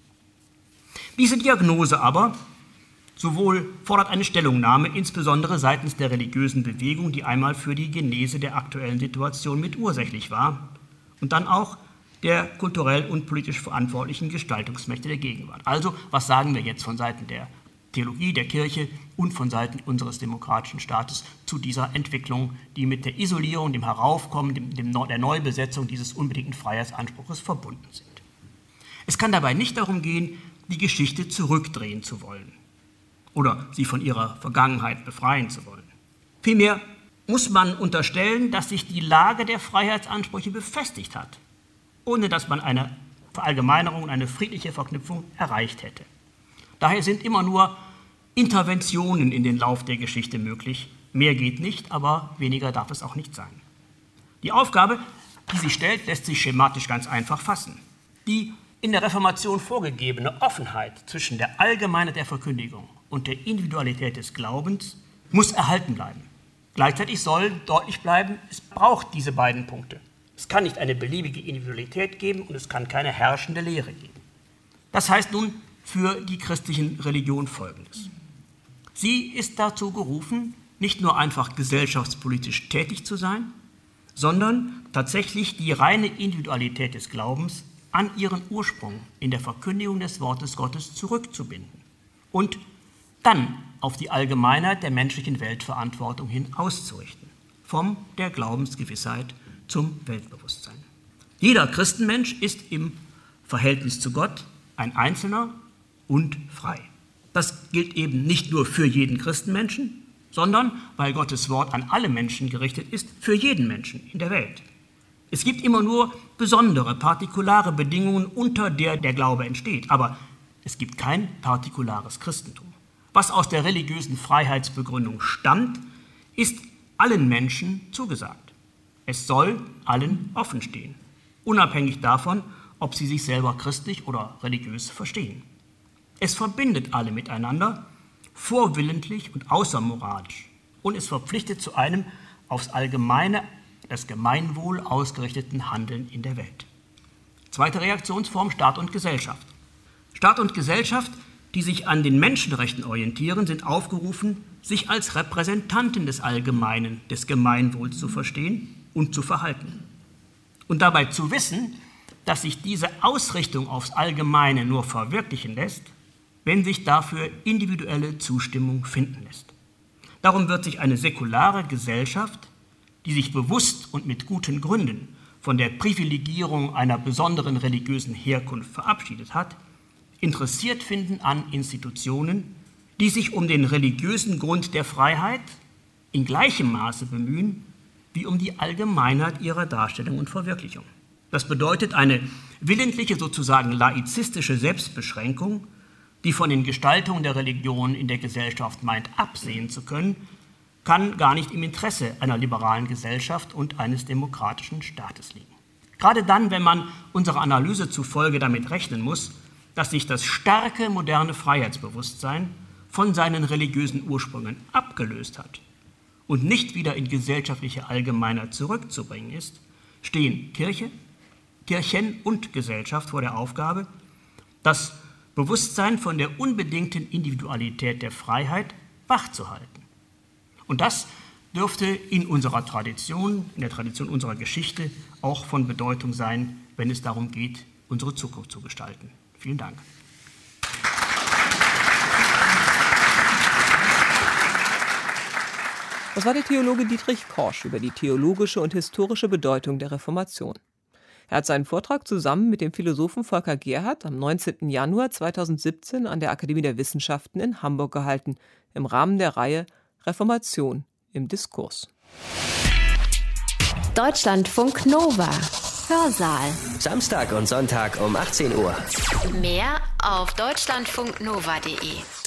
Diese Diagnose aber sowohl fordert eine Stellungnahme, insbesondere seitens der religiösen Bewegung, die einmal für die Genese der aktuellen Situation mitursächlich war, und dann auch der kulturell und politisch verantwortlichen Gestaltungsmächte der Gegenwart. Also, was sagen wir jetzt von Seiten der Theologie, der Kirche und von Seiten unseres demokratischen Staates zu dieser Entwicklung, die mit der Isolierung, dem Heraufkommen, dem, dem, der Neubesetzung dieses unbedingten Freiheitsanspruchs verbunden sind? Es kann dabei nicht darum gehen, die Geschichte zurückdrehen zu wollen oder sie von ihrer Vergangenheit befreien zu wollen. Vielmehr muss man unterstellen, dass sich die Lage der Freiheitsansprüche befestigt hat, ohne dass man eine Verallgemeinerung und eine friedliche Verknüpfung erreicht hätte. Daher sind immer nur Interventionen in den Lauf der Geschichte möglich. Mehr geht nicht, aber weniger darf es auch nicht sein. Die Aufgabe, die sich stellt, lässt sich schematisch ganz einfach fassen. Die in der Reformation vorgegebene Offenheit zwischen der Allgemeinheit der Verkündigung und der Individualität des Glaubens muss erhalten bleiben. Gleichzeitig soll deutlich bleiben, es braucht diese beiden Punkte. Es kann nicht eine beliebige Individualität geben und es kann keine herrschende Lehre geben. Das heißt nun für die christlichen Religion Folgendes. Sie ist dazu gerufen, nicht nur einfach gesellschaftspolitisch tätig zu sein, sondern tatsächlich die reine Individualität des Glaubens an ihren Ursprung in der Verkündigung des Wortes Gottes zurückzubinden und dann auf die Allgemeinheit der menschlichen Weltverantwortung hin auszurichten, von der Glaubensgewissheit zum Weltbewusstsein. Jeder Christenmensch ist im Verhältnis zu Gott ein Einzelner und frei. Das gilt eben nicht nur für jeden Christenmenschen, sondern, weil Gottes Wort an alle Menschen gerichtet ist, für jeden Menschen in der Welt. Es gibt immer nur besondere, partikulare Bedingungen, unter der der Glaube entsteht. Aber es gibt kein partikulares Christentum. Was aus der religiösen Freiheitsbegründung stammt, ist allen Menschen zugesagt. Es soll allen offen stehen, unabhängig davon, ob sie sich selber christlich oder religiös verstehen. Es verbindet alle miteinander, vorwillentlich und außermoralisch. Und es verpflichtet zu einem aufs allgemeine, das Gemeinwohl ausgerichteten Handeln in der Welt. Zweite Reaktionsform: Staat und Gesellschaft. Staat und Gesellschaft, die sich an den Menschenrechten orientieren, sind aufgerufen, sich als Repräsentanten des Allgemeinen, des Gemeinwohls zu verstehen und zu verhalten. Und dabei zu wissen, dass sich diese Ausrichtung aufs Allgemeine nur verwirklichen lässt, wenn sich dafür individuelle Zustimmung finden lässt. Darum wird sich eine säkulare Gesellschaft, die sich bewusst und mit guten Gründen von der Privilegierung einer besonderen religiösen Herkunft verabschiedet hat, interessiert finden an Institutionen, die sich um den religiösen Grund der Freiheit in gleichem Maße bemühen wie um die Allgemeinheit ihrer Darstellung und Verwirklichung. Das bedeutet eine willentliche, sozusagen laizistische Selbstbeschränkung, die von den Gestaltungen der Religion in der Gesellschaft meint, absehen zu können, kann gar nicht im Interesse einer liberalen Gesellschaft und eines demokratischen Staates liegen. Gerade dann, wenn man unserer Analyse zufolge damit rechnen muss, dass sich das starke moderne Freiheitsbewusstsein von seinen religiösen Ursprüngen abgelöst hat und nicht wieder in gesellschaftliche Allgemeinheit zurückzubringen ist, stehen Kirche, Kirchen und Gesellschaft vor der Aufgabe, das Bewusstsein von der unbedingten Individualität der Freiheit wachzuhalten. Und das dürfte in unserer Tradition, in der Tradition unserer Geschichte auch von Bedeutung sein, wenn es darum geht, unsere Zukunft zu gestalten. Vielen Dank. Das war der Theologe Dietrich Korsch über die theologische und historische Bedeutung der Reformation. Er hat seinen Vortrag zusammen mit dem Philosophen Volker Gerhardt am neunzehnten Januar zweitausendsiebzehn an der Akademie der Wissenschaften in Hamburg gehalten, im Rahmen der Reihe Reformation im Diskurs. Deutschlandfunk Nova. Hörsaal. Samstag und Sonntag um achtzehn Uhr. Mehr auf deutschlandfunknova punkt de.